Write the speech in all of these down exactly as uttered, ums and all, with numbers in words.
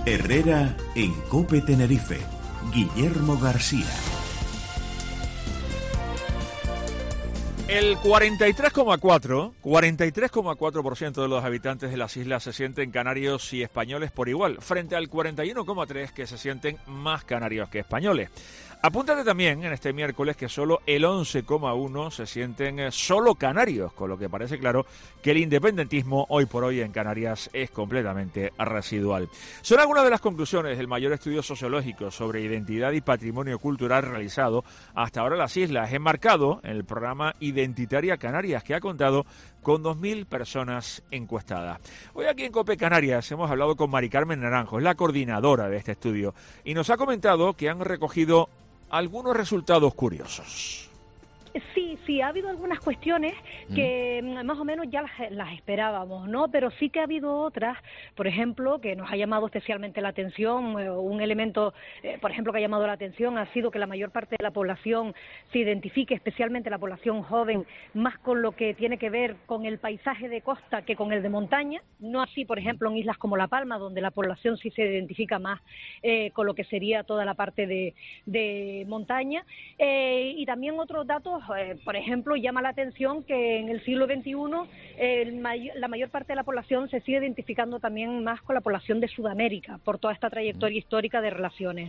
Herrera en COPE Tenerife. Guillermo García. El cuarenta y tres coma cuatro por ciento de los habitantes de las islas se sienten canarios y españoles por igual, frente al cuarenta y uno coma tres por ciento que se sienten más canarios que españoles. Apúntate también en este miércoles que solo el once coma uno por ciento se sienten solo canarios, con lo que parece claro que el independentismo hoy por hoy en Canarias es completamente residual. Son algunas de las conclusiones del mayor estudio sociológico sobre identidad y patrimonio cultural realizado hasta ahora en las islas, enmarcado en el programa Identitaria Canarias, que ha contado con dos mil personas encuestadas. Hoy aquí en COPE Canarias hemos hablado con Mari Carmen Naranjo, es la coordinadora de este estudio, y nos ha comentado que han recogido algunos resultados curiosos. Sí, sí, ha habido algunas cuestiones que mm. más o menos ya las, las esperábamos, ¿no? Pero sí que ha habido otras, por ejemplo, que nos ha llamado especialmente la atención. Eh, un elemento, eh, por ejemplo, que ha llamado la atención ha sido que la mayor parte de la población se identifique, especialmente la población joven, más con lo que tiene que ver con el paisaje de costa que con el de montaña. No así, por ejemplo, en islas como La Palma, donde la población sí se identifica más eh, con lo que sería toda la parte de, de montaña. Eh, y también otros datos. Eh, por ejemplo, llama la atención que en el siglo veintiuno eh, el may- la mayor parte de la población se sigue identificando también más con la población de Sudamérica, por toda esta trayectoria histórica de relaciones.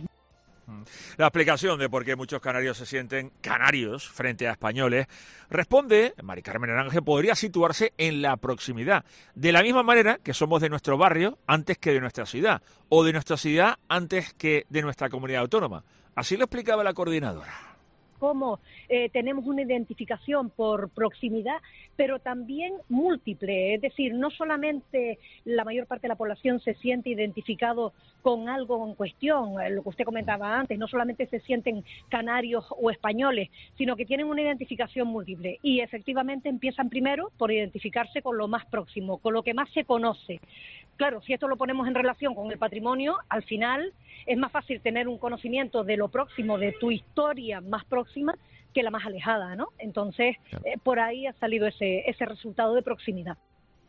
La explicación de por qué muchos canarios se sienten canarios frente a españoles responde, Mari Carmen Naranjo, podría situarse en la proximidad, de la misma manera que somos de nuestro barrio antes que de nuestra ciudad, o de nuestra ciudad antes que de nuestra comunidad autónoma. Así lo explicaba la coordinadora. Cómo eh, tenemos una identificación por proximidad, pero también múltiple, es decir, no solamente la mayor parte de la población se siente identificado con algo en cuestión, eh, lo que usted comentaba antes, no solamente se sienten canarios o españoles, sino que tienen una identificación múltiple y efectivamente empiezan primero por identificarse con lo más próximo, con lo que más se conoce. Claro, si esto lo ponemos en relación con el patrimonio, al final es más fácil tener un conocimiento de lo próximo, de tu historia más próxima, que la más alejada, ¿no? Entonces, eh, por ahí ha salido ese, ese resultado de proximidad.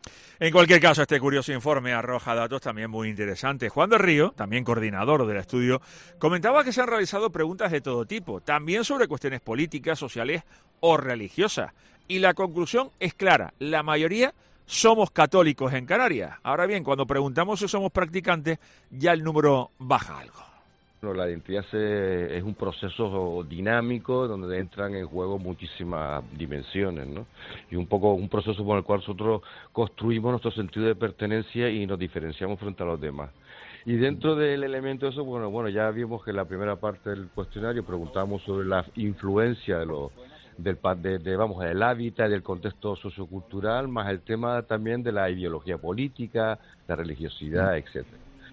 En cualquier caso, este curioso informe arroja datos también muy interesantes. Juan de Río, también coordinador del estudio, comentaba que se han realizado preguntas de todo tipo, también sobre cuestiones políticas, sociales o religiosas. Y la conclusión es clara, la mayoría somos católicos en Canarias. Ahora bien, cuando preguntamos si somos practicantes, ya el número baja algo. La identidad se, es un proceso dinámico donde entran en juego muchísimas dimensiones, ¿no? Y un poco un proceso por el cual nosotros construimos nuestro sentido de pertenencia y nos diferenciamos frente a los demás. Y dentro del elemento de eso, bueno, bueno, ya vimos que en la primera parte del cuestionario preguntamos sobre la influencia de los del de, de, vamos del hábitat, del contexto sociocultural, más el tema también de la ideología política, la religiosidad, etcétera.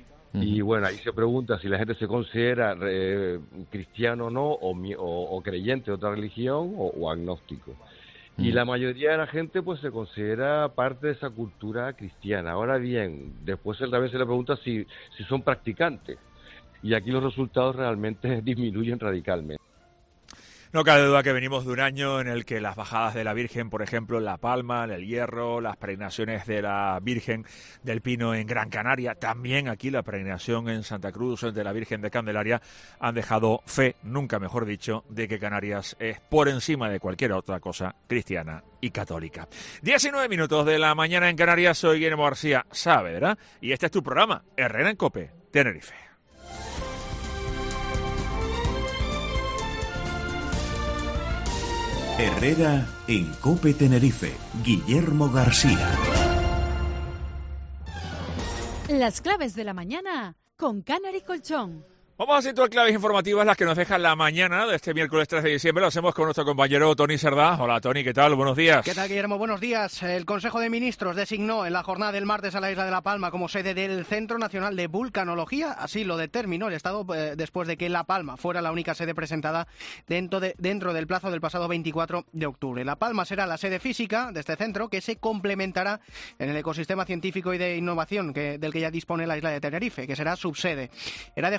Y bueno, ahí se pregunta si la gente se considera eh, cristiano o no, o, o, o creyente de otra religión, o, o agnóstico. Y la mayoría de la gente pues se considera parte de esa cultura cristiana. Ahora bien, después también se le pregunta si, si son practicantes. Y aquí los resultados realmente disminuyen radicalmente. No cabe duda que venimos de un año en el que las bajadas de la Virgen, por ejemplo, en La Palma, en El Hierro, las peregrinaciones de la Virgen del Pino en Gran Canaria, también aquí la peregrinación en Santa Cruz de la Virgen de Candelaria, han dejado fe, nunca mejor dicho, de que Canarias es por encima de cualquier otra cosa cristiana y católica. diecinueve minutos de la mañana en Canarias, soy Guillermo García Saavedra y este es tu programa, Herrera en COPE, Tenerife. Herrera en COPE Tenerife, Guillermo García. Las claves de la mañana con Canary Colchón. Vamos a situar claves informativas, las que nos dejan la mañana de este miércoles tres de diciembre. Lo hacemos con nuestro compañero Toni Cerdá. Hola, Toni, ¿qué tal? Buenos días. ¿Qué tal, Guillermo? Buenos días. El Consejo de Ministros designó en la jornada del martes a la isla de La Palma como sede del Centro Nacional de Vulcanología. Así lo determinó el Estado eh, después de que La Palma fuera la única sede presentada dentro, de, dentro del plazo del pasado veinticuatro de octubre. La Palma será la sede física de este centro, que se complementará en el ecosistema científico y de innovación que, del que ya dispone la isla de Tenerife, que será subsede. Era de justicia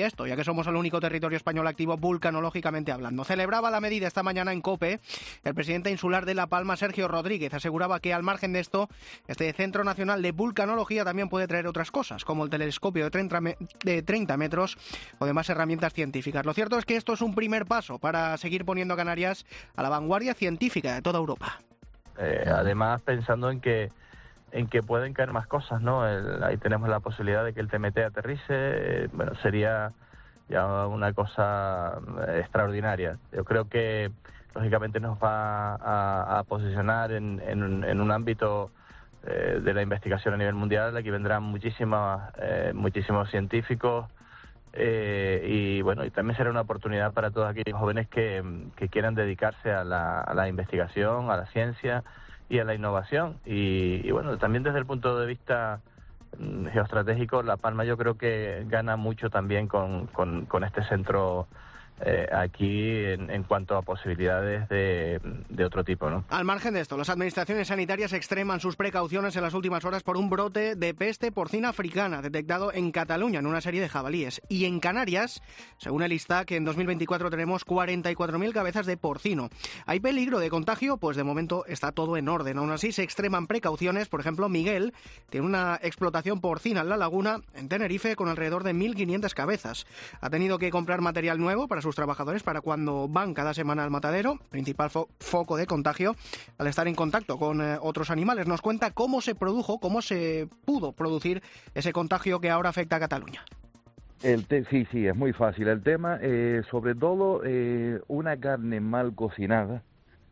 esto, ya que somos el único territorio español activo vulcanológicamente hablando. Celebraba la medida esta mañana en COPE el presidente insular de La Palma, Sergio Rodríguez. Aseguraba que al margen de esto, este Centro Nacional de Vulcanología también puede traer otras cosas, como el telescopio de treinta, de treinta metros o demás herramientas científicas. Lo cierto es que esto es un primer paso para seguir poniendo a Canarias a la vanguardia científica de toda Europa. Eh, además, pensando en que en que pueden caer más cosas, ¿no? El, ahí tenemos la posibilidad de que el T M T aterrice, eh, bueno, sería ya una cosa extraordinaria. Yo creo que, lógicamente, nos va a, a posicionar en, en, un, en un ámbito eh, de la investigación a nivel mundial. Aquí vendrán muchísimos, eh, muchísimos científicos eh, y, bueno, y también será una oportunidad para todos aquellos jóvenes que, que quieran dedicarse a la, a la investigación, a la ciencia y a la innovación. Y, y bueno, también desde el punto de vista mm, geoestratégico, La Palma yo creo que gana mucho también con, con, con este centro eh, aquí en, en cuanto a posibilidades de, de otro tipo, ¿no? Al margen de esto, las administraciones sanitarias extreman sus precauciones en las últimas horas por un brote de peste porcina africana detectado en Cataluña en una serie de jabalíes. Y en Canarias, según el ISTAC, en dos mil veinticuatro tenemos cuarenta y cuatro mil cabezas de porcino. ¿Hay peligro de contagio? Pues de momento está todo en orden. Aún así se extreman precauciones. Por ejemplo, Miguel tiene una explotación porcina en La Laguna, en Tenerife, con alrededor de mil quinientas cabezas. Ha tenido que comprar material nuevo para sus trabajadores para cuando van cada semana al matadero, principal fo- foco de contagio, al estar en contacto con eh, otros animales. Nos cuenta cómo se produjo, cómo se pudo producir ese contagio que ahora afecta a Cataluña. El te- sí, sí, es muy fácil. El tema, eh, sobre todo, eh, una carne mal cocinada,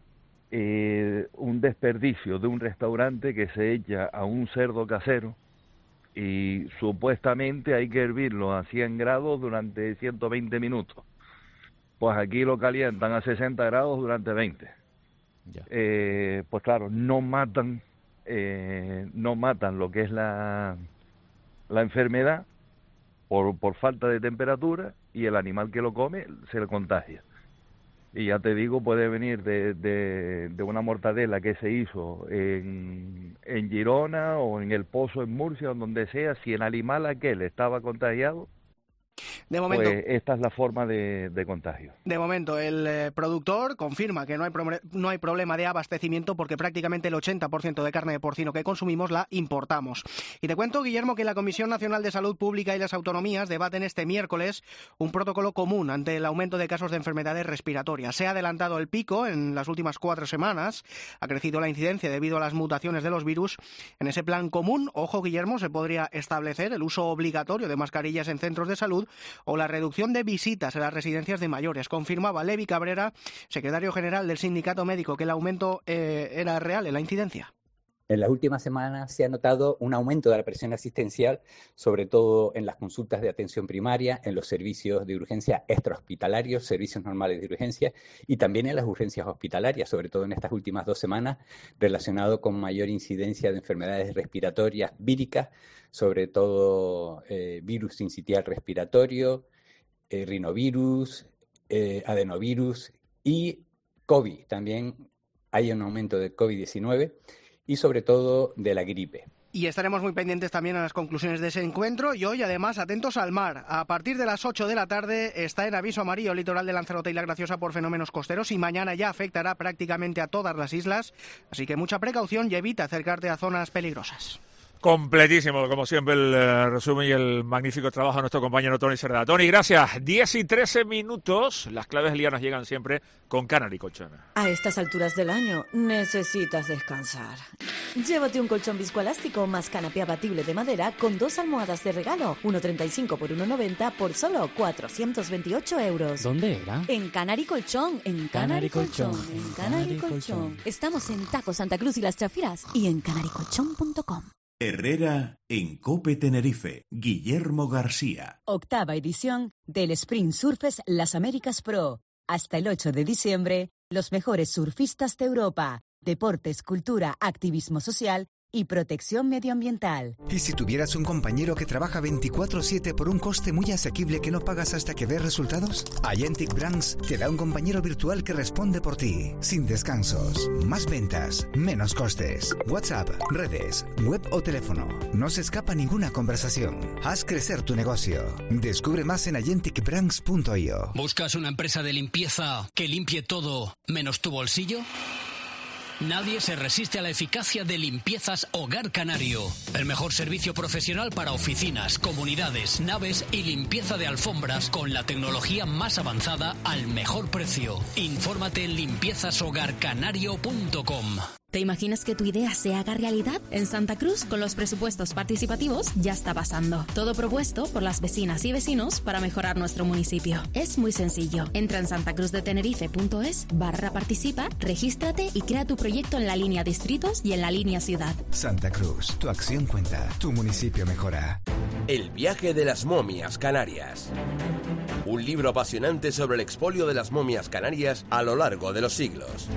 eh, un desperdicio de un restaurante que se echa a un cerdo casero y supuestamente hay que hervirlo a cien grados durante ciento veinte minutos. Pues aquí lo calientan a sesenta grados durante veinte. Ya. Eh, pues claro, no matan, eh, no matan lo que es la, la enfermedad por, por falta de temperatura, y el animal que lo come se le contagia. Y ya te digo, puede venir de, de, de una mortadela que se hizo en, en Girona o en El Pozo en Murcia o donde sea. Si el animal aquel estaba contagiado, De momento, pues esta es la forma de, de contagio. De momento, el eh, productor confirma que no hay, pro- no hay problema de abastecimiento porque prácticamente el ochenta por ciento de carne de porcino que consumimos la importamos. Y te cuento, Guillermo, que la Comisión Nacional de Salud Pública y las autonomías debaten este miércoles un protocolo común ante el aumento de casos de enfermedades respiratorias. Se ha adelantado el pico en las últimas cuatro semanas, ha crecido la incidencia debido a las mutaciones de los virus. En ese plan común, ojo, Guillermo, se podría establecer el uso obligatorio de mascarillas en centros de salud o la reducción de visitas a las residencias de mayores. Confirmaba Levi Cabrera, secretario general del Sindicato Médico, que el aumento eh, era real en la incidencia. En las últimas semanas se ha notado un aumento de la presión asistencial, sobre todo en las consultas de atención primaria, en los servicios de urgencia extrahospitalarios, servicios normales de urgencia, y también en las urgencias hospitalarias, sobre todo en estas últimas dos semanas, relacionado con mayor incidencia de enfermedades respiratorias víricas, sobre todo eh, virus sincitial respiratorio, eh, rinovirus, eh, adenovirus y COVID. También hay un aumento de COVID diecinueve. Y sobre todo de la gripe. Y estaremos muy pendientes también a las conclusiones de ese encuentro. Y hoy, además, atentos al mar. A partir de las ocho de la tarde está en aviso amarillo el litoral de Lanzarote y La Graciosa por fenómenos costeros, y mañana ya afectará prácticamente a todas las islas. Así que mucha precaución y evita acercarte a zonas peligrosas. Completísimo, como siempre, el uh, resumen y el magnífico trabajo de nuestro compañero Tony Cerda. Tony, gracias. diez y trece minutos. Las claves lianas llegan siempre con Canary Colchón. A estas alturas del año necesitas descansar. Llévate un colchón viscoelástico más canapé abatible de madera con dos almohadas de regalo. uno treinta y cinco por uno noventa por solo cuatrocientos veintiocho euros. ¿Dónde era? En Canary Colchón. En Canary Colchón. En Canary Colchón. Estamos en Taco Santa Cruz y Las Chafiras y en canary colchón punto com. Herrera en COPE Tenerife. Guillermo García. Octava edición del Sprint Surfers Las Américas Pro. Hasta el ocho de diciembre, los mejores surfistas de Europa. Deportes, cultura, activismo social y protección medioambiental. ¿Y si tuvieras un compañero que trabaja veinticuatro siete por un coste muy asequible que no pagas hasta que ves resultados? Agentic Brands te da un compañero virtual que responde por ti, sin descansos, más ventas, menos costes. WhatsApp, redes, web o teléfono. No se escapa ninguna conversación. Haz crecer tu negocio. Descubre más en agentic brands punto i o. ¿Buscas una empresa de limpieza que limpie todo menos tu bolsillo? Nadie se resiste a la eficacia de Limpiezas Hogar Canario. El mejor servicio profesional para oficinas, comunidades, naves y limpieza de alfombras con la tecnología más avanzada al mejor precio. Infórmate en limpiezas hogar canario punto com. ¿Te imaginas que tu idea se haga realidad? En Santa Cruz, con los presupuestos participativos, ya está pasando. Todo propuesto por las vecinas y vecinos para mejorar nuestro municipio. Es muy sencillo. Entra en santacruzdetenerife.es barra participa, regístrate y crea tu proyecto en la línea distritos y en la línea ciudad. Santa Cruz, tu acción cuenta, tu municipio mejora. El viaje de las momias canarias. Un libro apasionante sobre el expolio de las momias canarias a lo largo de los siglos.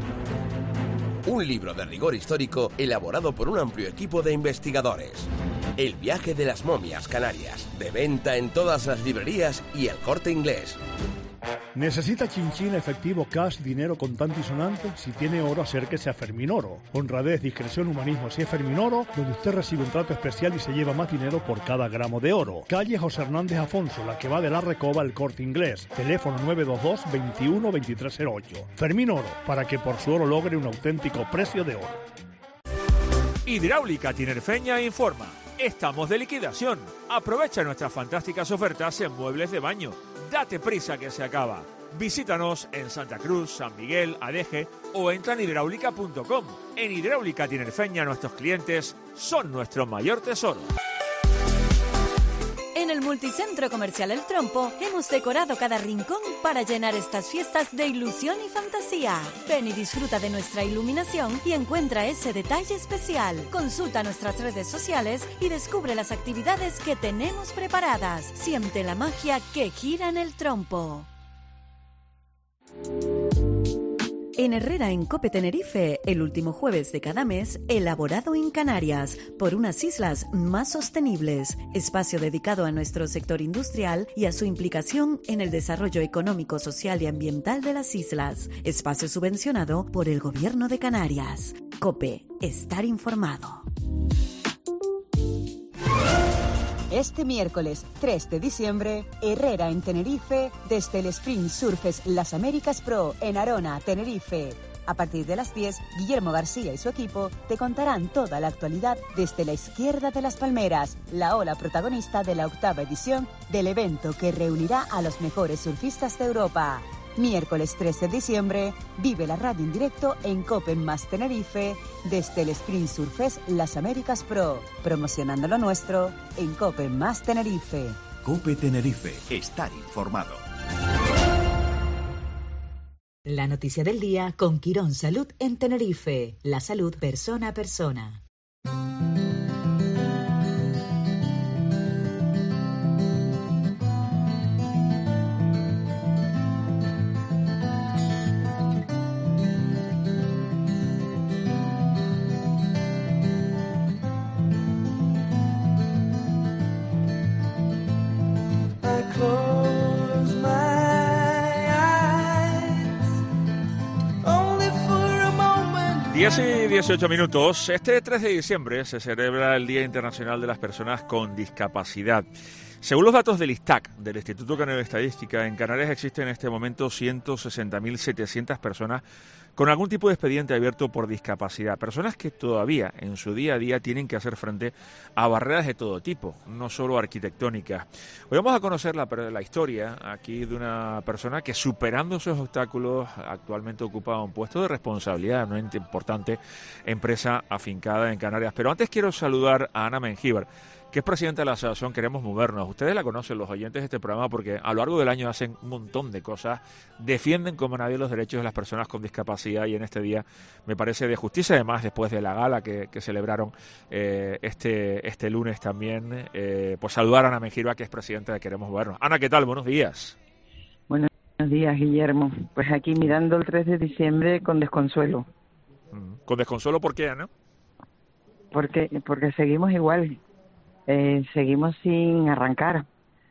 Un libro de rigor histórico elaborado por un amplio equipo de investigadores. El viaje de las momias canarias. De venta en todas las librerías y El Corte Inglés. ¿Necesita chinchín, efectivo, cash, dinero contante y sonante? Si tiene oro, acérquese a Ferminoro. Honradez, discreción, humanismo, si es Ferminoro, donde usted recibe un trato especial y se lleva más dinero por cada gramo de oro. Calle José Hernández Afonso, la que va de la Recoba al Corte Inglés. Teléfono nueve dos dos, veintiuno, veintitrés cero ocho. Ferminoro, para que por su oro logre un auténtico precio de oro. Hidráulica Tinerfeña informa. Estamos de liquidación. Aprovecha nuestras fantásticas ofertas en muebles de baño. Date prisa que se acaba. Visítanos en Santa Cruz, San Miguel, Adeje o entra en hidráulica punto com. En Hidráulica Tinerfeña nuestros clientes son nuestro mayor tesoro. En el Multicentro Comercial El Trompo hemos decorado cada rincón para llenar estas fiestas de ilusión y fantasía. Ven y disfruta de nuestra iluminación y encuentra ese detalle especial. Consulta nuestras redes sociales y descubre las actividades que tenemos preparadas. Siente la magia que gira en El Trompo. En Herrera en Cope Tenerife, el último jueves de cada mes, elaborado en Canarias, por unas islas más sostenibles. Espacio dedicado a nuestro sector industrial y a su implicación en el desarrollo económico, social y ambiental de las islas. Espacio subvencionado por el Gobierno de Canarias. Cope, estar informado. Este miércoles tres de diciembre, Herrera en Tenerife, desde el Sprint Surfers Las Américas Pro en Arona, Tenerife. A partir de las diez, Guillermo García y su equipo te contarán toda la actualidad desde la izquierda de las palmeras, la ola protagonista de la octava edición del evento que reunirá a los mejores surfistas de Europa. Miércoles tres de diciembre, vive la radio en directo en Cope más Tenerife desde el Sprint Surfers Las Américas Pro, promocionando lo nuestro en Cope más Tenerife. Cope Tenerife, estar informado. La noticia del día con Quirón Salud en Tenerife, la salud persona a persona. diez y dieciocho minutos. Este tres de diciembre se celebra el Día Internacional de las Personas con Discapacidad. Según los datos del ISTAC, del Instituto Canario de Estadística, en Canarias existen en este momento ciento sesenta mil setecientas personas con algún tipo de expediente abierto por discapacidad. Personas que todavía en su día a día tienen que hacer frente a barreras de todo tipo, no solo arquitectónicas. Hoy vamos a conocer la, la historia aquí de una persona que, superando esos obstáculos, actualmente ocupa un puesto de responsabilidad en una importante empresa afincada en Canarias. Pero antes quiero saludar a Ana Mengíbar, que es presidenta de la Asociación Queremos Movernos. Ustedes la conocen, los oyentes de este programa, porque a lo largo del año hacen un montón de cosas, defienden como nadie los derechos de las personas con discapacidad, y en este día me parece de justicia, además después de la gala que, que celebraron eh, este este lunes también, eh, pues saludar a Ana Mengíbar, que es presidenta de Queremos Movernos. Ana, ¿qué tal? Buenos días. Buenos días, Guillermo. Pues aquí mirando el tres de diciembre con desconsuelo. ¿Con desconsuelo por qué, Ana? porque porque seguimos igual, eh, seguimos sin arrancar,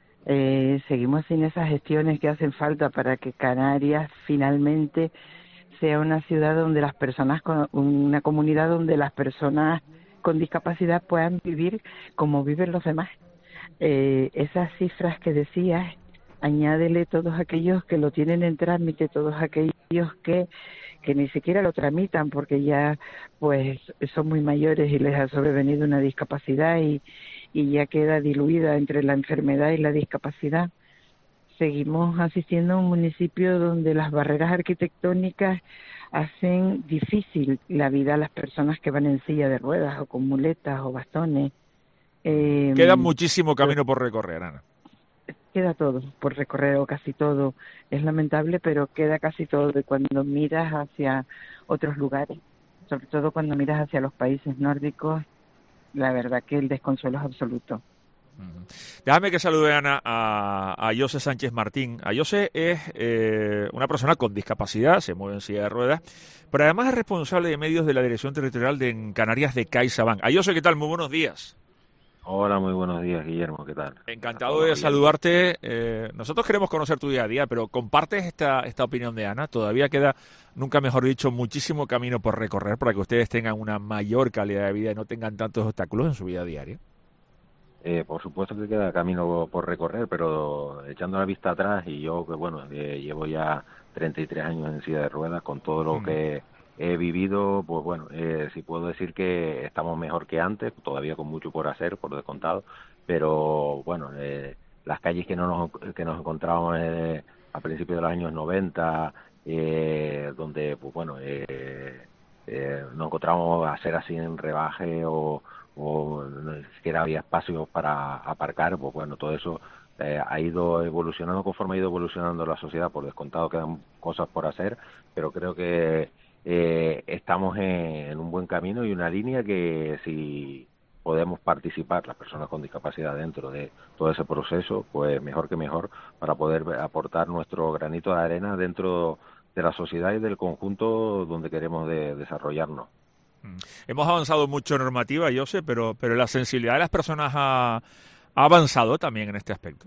eh, seguimos sin esas gestiones que hacen falta para que Canarias finalmente sea una ciudad donde las personas, con, una comunidad donde las personas con discapacidad puedan vivir como viven los demás. Eh, esas cifras que decías, añádele todos aquellos que lo tienen en trámite, todos aquellos que que ni siquiera lo tramitan porque ya pues son muy mayores y les ha sobrevenido una discapacidad y, y ya queda diluida entre la enfermedad y la discapacidad. Seguimos asistiendo a un municipio donde las barreras arquitectónicas hacen difícil la vida a las personas que van en silla de ruedas o con muletas o bastones. Eh, Queda muchísimo camino por recorrer, Ana. Queda todo por recorrer, o casi todo. Es lamentable, pero queda casi todo. Y cuando miras hacia otros lugares, sobre todo cuando miras hacia los países nórdicos, la verdad que el desconsuelo es absoluto. Déjame que salude, Ana, a, a José Sánchez Martín. A José es eh, una persona con discapacidad, se mueve en silla de ruedas, pero además es responsable de medios de la Dirección Territorial de en Canarias de CaixaBank. A José, ¿qué tal? Muy buenos días. Hola, muy buenos días, Guillermo, ¿qué tal? Encantado de saludarte. Eh, nosotros queremos conocer tu día a día, pero ¿compartes esta, esta opinión de Ana? Todavía queda, nunca mejor dicho, muchísimo camino por recorrer para que ustedes tengan una mayor calidad de vida y no tengan tantos obstáculos en su vida diaria. Eh, por supuesto que queda camino por recorrer, pero echando la vista atrás, y yo que bueno, eh, llevo ya treinta y tres años en silla de ruedas, con todo lo mm. que he vivido, pues bueno, eh, sí puedo decir que estamos mejor que antes, todavía con mucho por hacer, por descontado, pero bueno, eh, las calles que, no nos, que nos encontrábamos eh, a principios de los años noventa, eh, donde pues bueno, eh, eh, nos encontrábamos a hacer así en rebaje o, o ni siquiera había espacios para aparcar, pues bueno, todo eso eh, ha ido evolucionando conforme ha ido evolucionando la sociedad. Por descontado quedan cosas por hacer, pero creo que Eh, estamos en, en un buen camino y una línea que si podemos participar las personas con discapacidad dentro de todo ese proceso, pues mejor que mejor para poder aportar nuestro granito de arena dentro de la sociedad y del conjunto donde queremos de, desarrollarnos. Hemos avanzado mucho en normativa, yo sé, pero, pero la sensibilidad de las personas ha, ha avanzado también en este aspecto.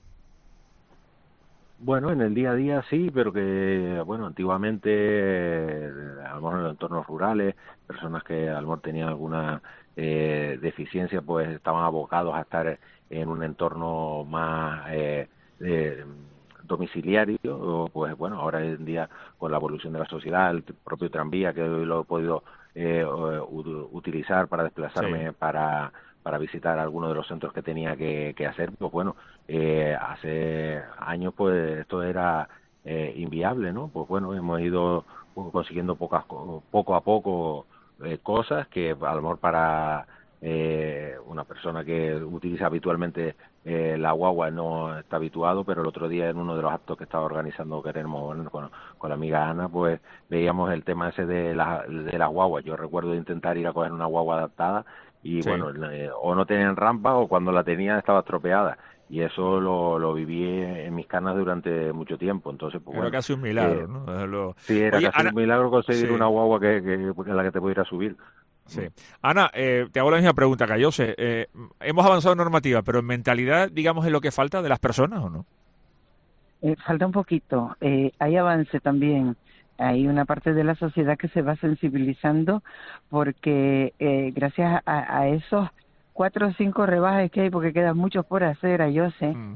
Bueno, en el día a día sí, pero que, bueno, antiguamente, eh, a lo mejor en los entornos rurales, personas que a lo mejor tenían alguna eh, deficiencia, pues estaban abocados a estar en un entorno más eh, eh, domiciliario, pues bueno, ahora en día con la evolución de la sociedad, el propio tranvía que hoy lo he podido eh, utilizar para desplazarme sí. para... para visitar algunos de los centros que tenía que, que hacer, pues bueno, eh, hace años pues esto era eh, inviable, ¿no? Pues bueno, hemos ido consiguiendo pocas, poco a poco eh, cosas que a lo mejor para eh, una persona que utiliza habitualmente eh, la guagua no está habituado, pero el otro día en uno de los actos que estaba organizando queremos bueno, con, con la amiga Ana, pues veíamos el tema ese de la, de las guaguas. Yo recuerdo intentar ir a coger una guagua adaptada y sí. bueno, eh, o no tenían rampa o cuando la tenían estaba estropeada, y eso lo, lo viví en mis canas durante mucho tiempo. Entonces pues, era bueno, casi un milagro, eh, ¿no? Lo... Sí, era Oye, casi Ana... un milagro conseguir sí. una guagua que, que, en la que te pudiera subir. Sí. Ana, eh, te hago la misma pregunta que yo sé. Eh, hemos avanzado en normativa, pero en mentalidad, digamos, es lo que falta de las personas, ¿o no? Eh, falta un poquito. Eh, hay avance también. Hay una parte de la sociedad que se va sensibilizando porque eh, gracias a, a esos cuatro o cinco rebajes que hay, porque quedan muchos por hacer, yo sé, mm.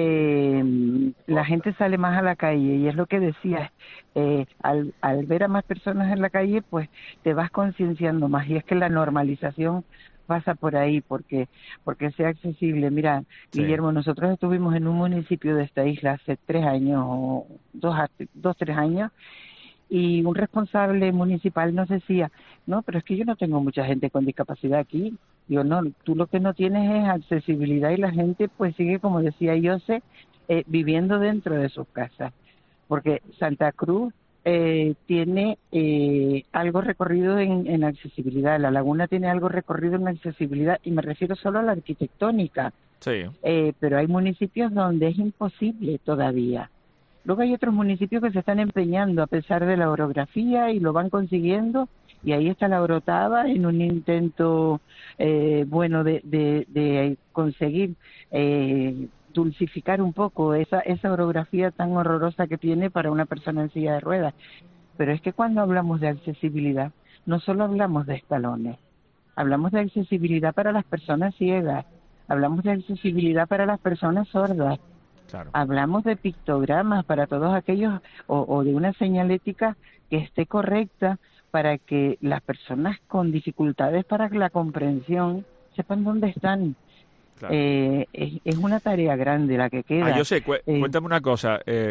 eh, la gente sale más a la calle, y es lo que decías, eh, al, al ver a más personas en la calle, pues te vas concienciando más, y es que la normalización pasa por ahí, porque porque sea accesible. Mira, sí. Guillermo, nosotros estuvimos en un municipio de esta isla hace tres años, o dos, dos tres años, y un responsable municipal nos decía, no, pero es que yo no tengo mucha gente con discapacidad aquí. Digo, no, tú lo que no tienes es accesibilidad, y la gente pues sigue, como decía José, eh, viviendo dentro de sus casas. Porque Santa Cruz eh, tiene eh, algo recorrido en, en accesibilidad, La Laguna tiene algo recorrido en accesibilidad, y me refiero solo a la arquitectónica. Sí. Eh, pero hay municipios donde es imposible todavía. Luego hay otros municipios que se están empeñando a pesar de la orografía y lo van consiguiendo, y ahí está la Orotava en un intento eh, bueno de, de, de conseguir eh, dulcificar un poco esa, esa orografía tan horrorosa que tiene para una persona en silla de ruedas. Pero es que cuando hablamos de accesibilidad, no solo hablamos de escalones, hablamos de accesibilidad para las personas ciegas, hablamos de accesibilidad para las personas sordas, claro. Hablamos de pictogramas para todos aquellos, o, o de una señalética que esté correcta para que las personas con dificultades para la comprensión sepan dónde están. Claro. Eh, es, es una tarea grande la que queda. Ah, yo sé, cu eh, cuéntame una cosa. Eh,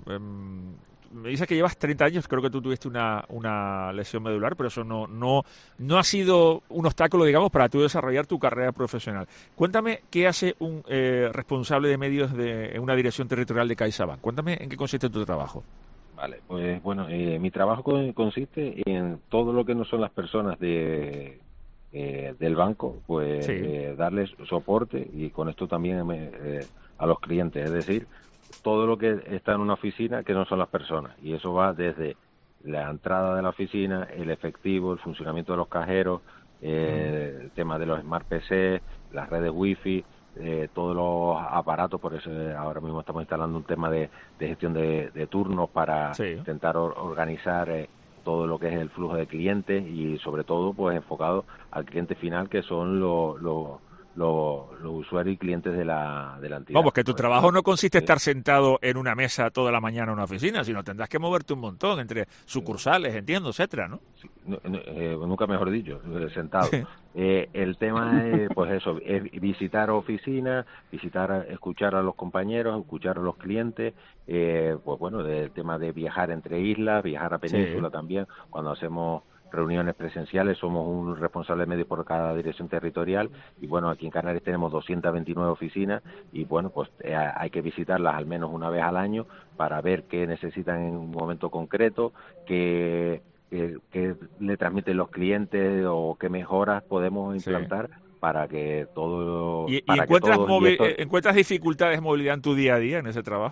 me dices que llevas treinta años, creo que tú tuviste una, una lesión medular, pero eso no, no, no ha sido un obstáculo, digamos, para tú desarrollar tu carrera profesional. Cuéntame qué hace un eh, responsable de medios de una dirección territorial de CaixaBank. Cuéntame en qué consiste tu trabajo. Vale, pues bueno, eh, mi trabajo consiste en todo lo que no son las personas de eh, del banco, pues sí. eh, darles soporte, y con esto también eh, a los clientes, es decir, todo lo que está en una oficina que no son las personas, y eso va desde la entrada de la oficina, el efectivo, el funcionamiento de los cajeros, eh, mm. el tema de los Smart P C, las redes wifi, eh, todos los aparatos. Por eso ahora mismo estamos instalando un tema de, de gestión de, de turnos para sí. intentar or, organizar eh, todo lo que es el flujo de clientes, y sobre todo pues enfocado al cliente final, que son los lo, Los, los usuarios y clientes de la, de la entidad. Vamos, que tu trabajo no consiste en estar sentado en una mesa toda la mañana en una oficina, sino tendrás que moverte un montón entre sucursales, entiendo, etcétera, ¿no? Sí, no, no eh, nunca mejor dicho, sentado. Sí. Eh, el tema es, pues eso, es visitar oficinas, visitar, escuchar a los compañeros, escuchar a los clientes, eh, pues bueno, del tema de viajar entre islas, viajar a Península sí. también, cuando hacemos reuniones presenciales, somos un responsable de medios por cada dirección territorial, y bueno, aquí en Canarias tenemos doscientas veintinueve oficinas, y bueno, pues eh, hay que visitarlas al menos una vez al año para ver qué necesitan en un momento concreto, qué, qué, qué le transmiten los clientes o qué mejoras podemos implantar sí. para que todo... ¿Y, para y encuentras, que todo, y esto... encuentras dificultades de movilidad en tu día a día en ese trabajo?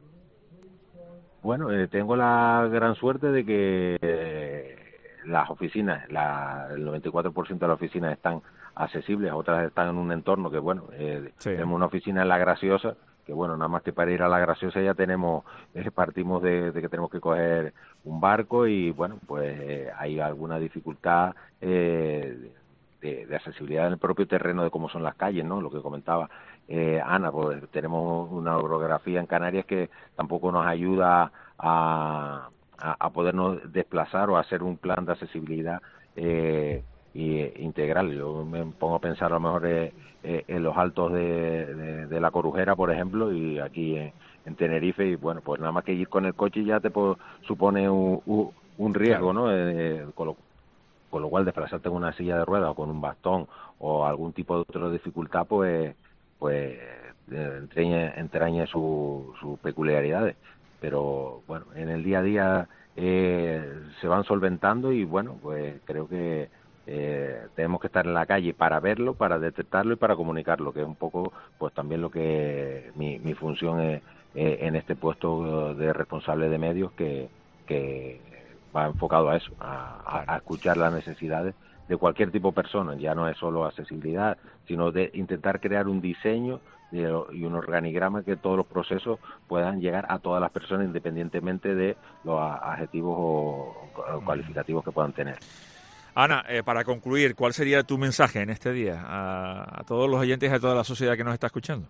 Bueno, eh, tengo la gran suerte de que... Eh, las oficinas, la, el noventa y cuatro por ciento de las oficinas están accesibles, otras están en un entorno que, bueno, eh, sí. tenemos una oficina en La Graciosa, que bueno, nada más que para ir a La Graciosa ya tenemos, eh, partimos de, de que tenemos que coger un barco, y bueno, pues eh, hay alguna dificultad eh, de, de accesibilidad en el propio terreno de cómo son las calles, ¿no? Lo que comentaba eh, Ana, pues tenemos una orografía en Canarias que tampoco nos ayuda a... a podernos desplazar o hacer un plan de accesibilidad eh, y, integral. Yo me pongo a pensar a lo mejor eh, eh, en los altos de, de, de la Corujera, por ejemplo, y aquí en, en Tenerife, y bueno, pues nada más que ir con el coche ya te po, supone un, un, un riesgo, claro. ¿no? Eh, con, lo, con lo cual desplazarte en una silla de ruedas o con un bastón o algún tipo de otra dificultad, pues pues eh, entraña, entraña sus su peculiaridades. Pero bueno, en el día a día eh, se van solventando, y bueno, pues creo que eh, tenemos que estar en la calle para verlo, para detectarlo y para comunicarlo, que es un poco pues también lo que mi, mi función es eh, en este puesto de responsable de medios, que, que va enfocado a eso, a, a, a escuchar las necesidades de cualquier tipo de persona. Ya no es solo accesibilidad, sino de intentar crear un diseño y un organigrama que todos los procesos puedan llegar a todas las personas, independientemente de los adjetivos o cualificativos que puedan tener. Ana, eh, para concluir, ¿cuál sería tu mensaje en este día a, a todos los oyentes y a toda la sociedad que nos está escuchando?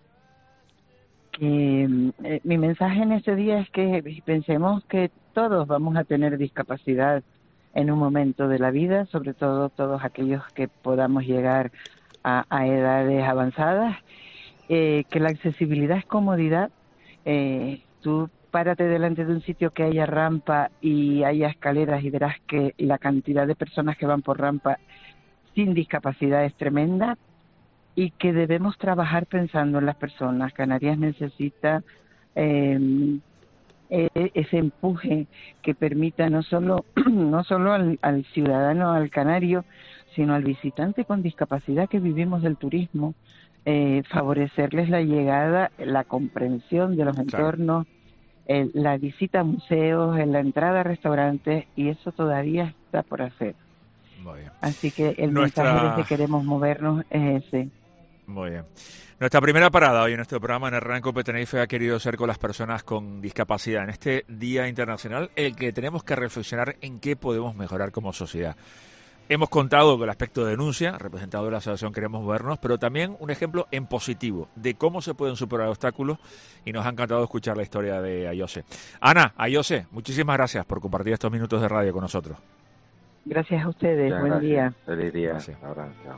Eh, eh, mi mensaje en este día es que pensemos que todos vamos a tener discapacidad en un momento de la vida, sobre todo todos aquellos que podamos llegar a, a edades avanzadas. Eh, que la accesibilidad es comodidad. Eh, tú párate delante de un sitio que haya rampa y haya escaleras y verás que la cantidad de personas que van por rampa sin discapacidad es tremenda, y que debemos trabajar pensando en las personas. Canarias necesita eh, ese empuje que permita no solo no solo al, al ciudadano, al canario, sino al visitante con discapacidad que vivimos del turismo, Eh, favorecerles la llegada, la comprensión de los entornos, claro. el, la visita a museos, en la entrada a restaurantes, y eso todavía está por hacer. Muy bien. Así que el Nuestra... mensaje de que queremos movernos es ese. Muy bien. Nuestra primera parada hoy en nuestro programa en Herrera en Cope Tenerife ha querido ser con las personas con discapacidad. En este Día Internacional, el que tenemos que reflexionar en qué podemos mejorar como sociedad. Hemos contado con el aspecto de denuncia, representado de la asociación Queremos Movernos, pero también un ejemplo en positivo de cómo se pueden superar obstáculos, y nos ha encantado escuchar la historia de Ayose. Ana, Ayose, muchísimas gracias por compartir estos minutos de radio con nosotros. Gracias a ustedes, Muchas buen gracias. día. Feliz día. Gracias. Ahora, chao.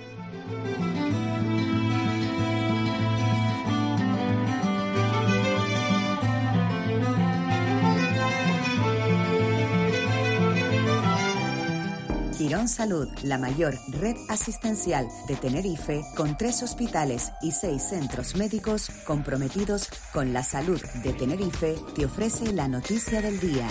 Quirón Salud, la mayor red asistencial de Tenerife, con tres hospitales y seis centros médicos comprometidos con la salud de Tenerife, te ofrece la noticia del día.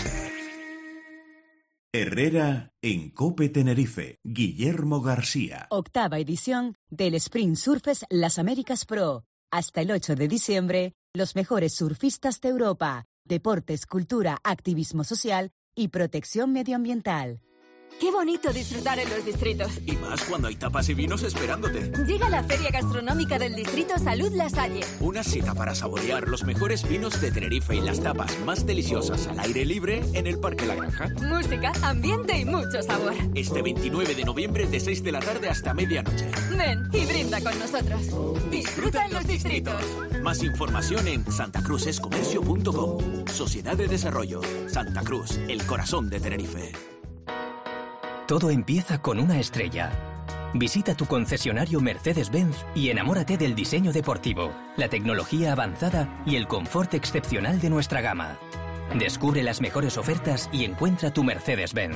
Herrera en Cope Tenerife, Guillermo García. Octava edición del Sprint Surfers Las Américas Pro. Hasta el ocho de diciembre, los mejores surfistas de Europa. Deportes, cultura, activismo social y protección medioambiental. Qué bonito disfrutar en los distritos. Y más cuando hay tapas y vinos esperándote. Llega la Feria Gastronómica del Distrito Salud La Salle. Una cita para saborear los mejores vinos de Tenerife y las tapas más deliciosas al aire libre en el Parque La Granja. Música, ambiente y mucho sabor. Este veintinueve de noviembre de seis de la tarde hasta medianoche. Ven y brinda con nosotros. Disfruta en los distritos. Más información en santacruzescomercio punto com. Sociedad de Desarrollo. Santa Cruz, el corazón de Tenerife. Todo empieza con una estrella. Visita tu concesionario Mercedes-Benz y enamórate del diseño deportivo, la tecnología avanzada y el confort excepcional de nuestra gama. Descubre las mejores ofertas y encuentra tu Mercedes-Benz.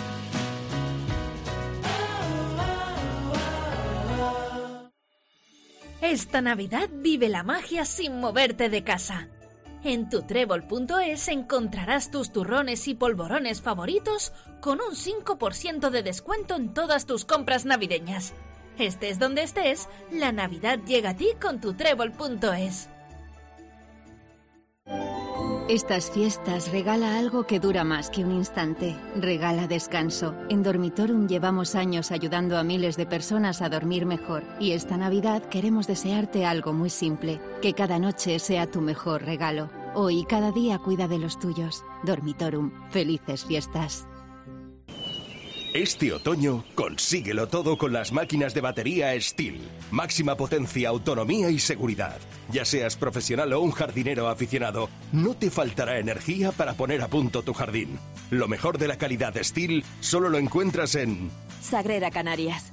Esta Navidad vive la magia sin moverte de casa. En tu trébol punto es encontrarás tus turrones y polvorones favoritos con un cinco por ciento de descuento en todas tus compras navideñas. Estés donde estés, la Navidad llega a ti con tu trébol punto es. Estas fiestas regala algo que dura más que un instante. Regala descanso. En Dormitorum llevamos años ayudando a miles de personas a dormir mejor. Y esta Navidad queremos desearte algo muy simple. Que cada noche sea tu mejor regalo. Hoy y cada día cuida de los tuyos. Dormitorum. Felices fiestas. Este otoño, consíguelo todo con las máquinas de batería Stihl. Máxima potencia, autonomía y seguridad. Ya seas profesional o un jardinero aficionado, no te faltará energía para poner a punto tu jardín. Lo mejor de la calidad Stihl solo lo encuentras en Sagrera Canarias.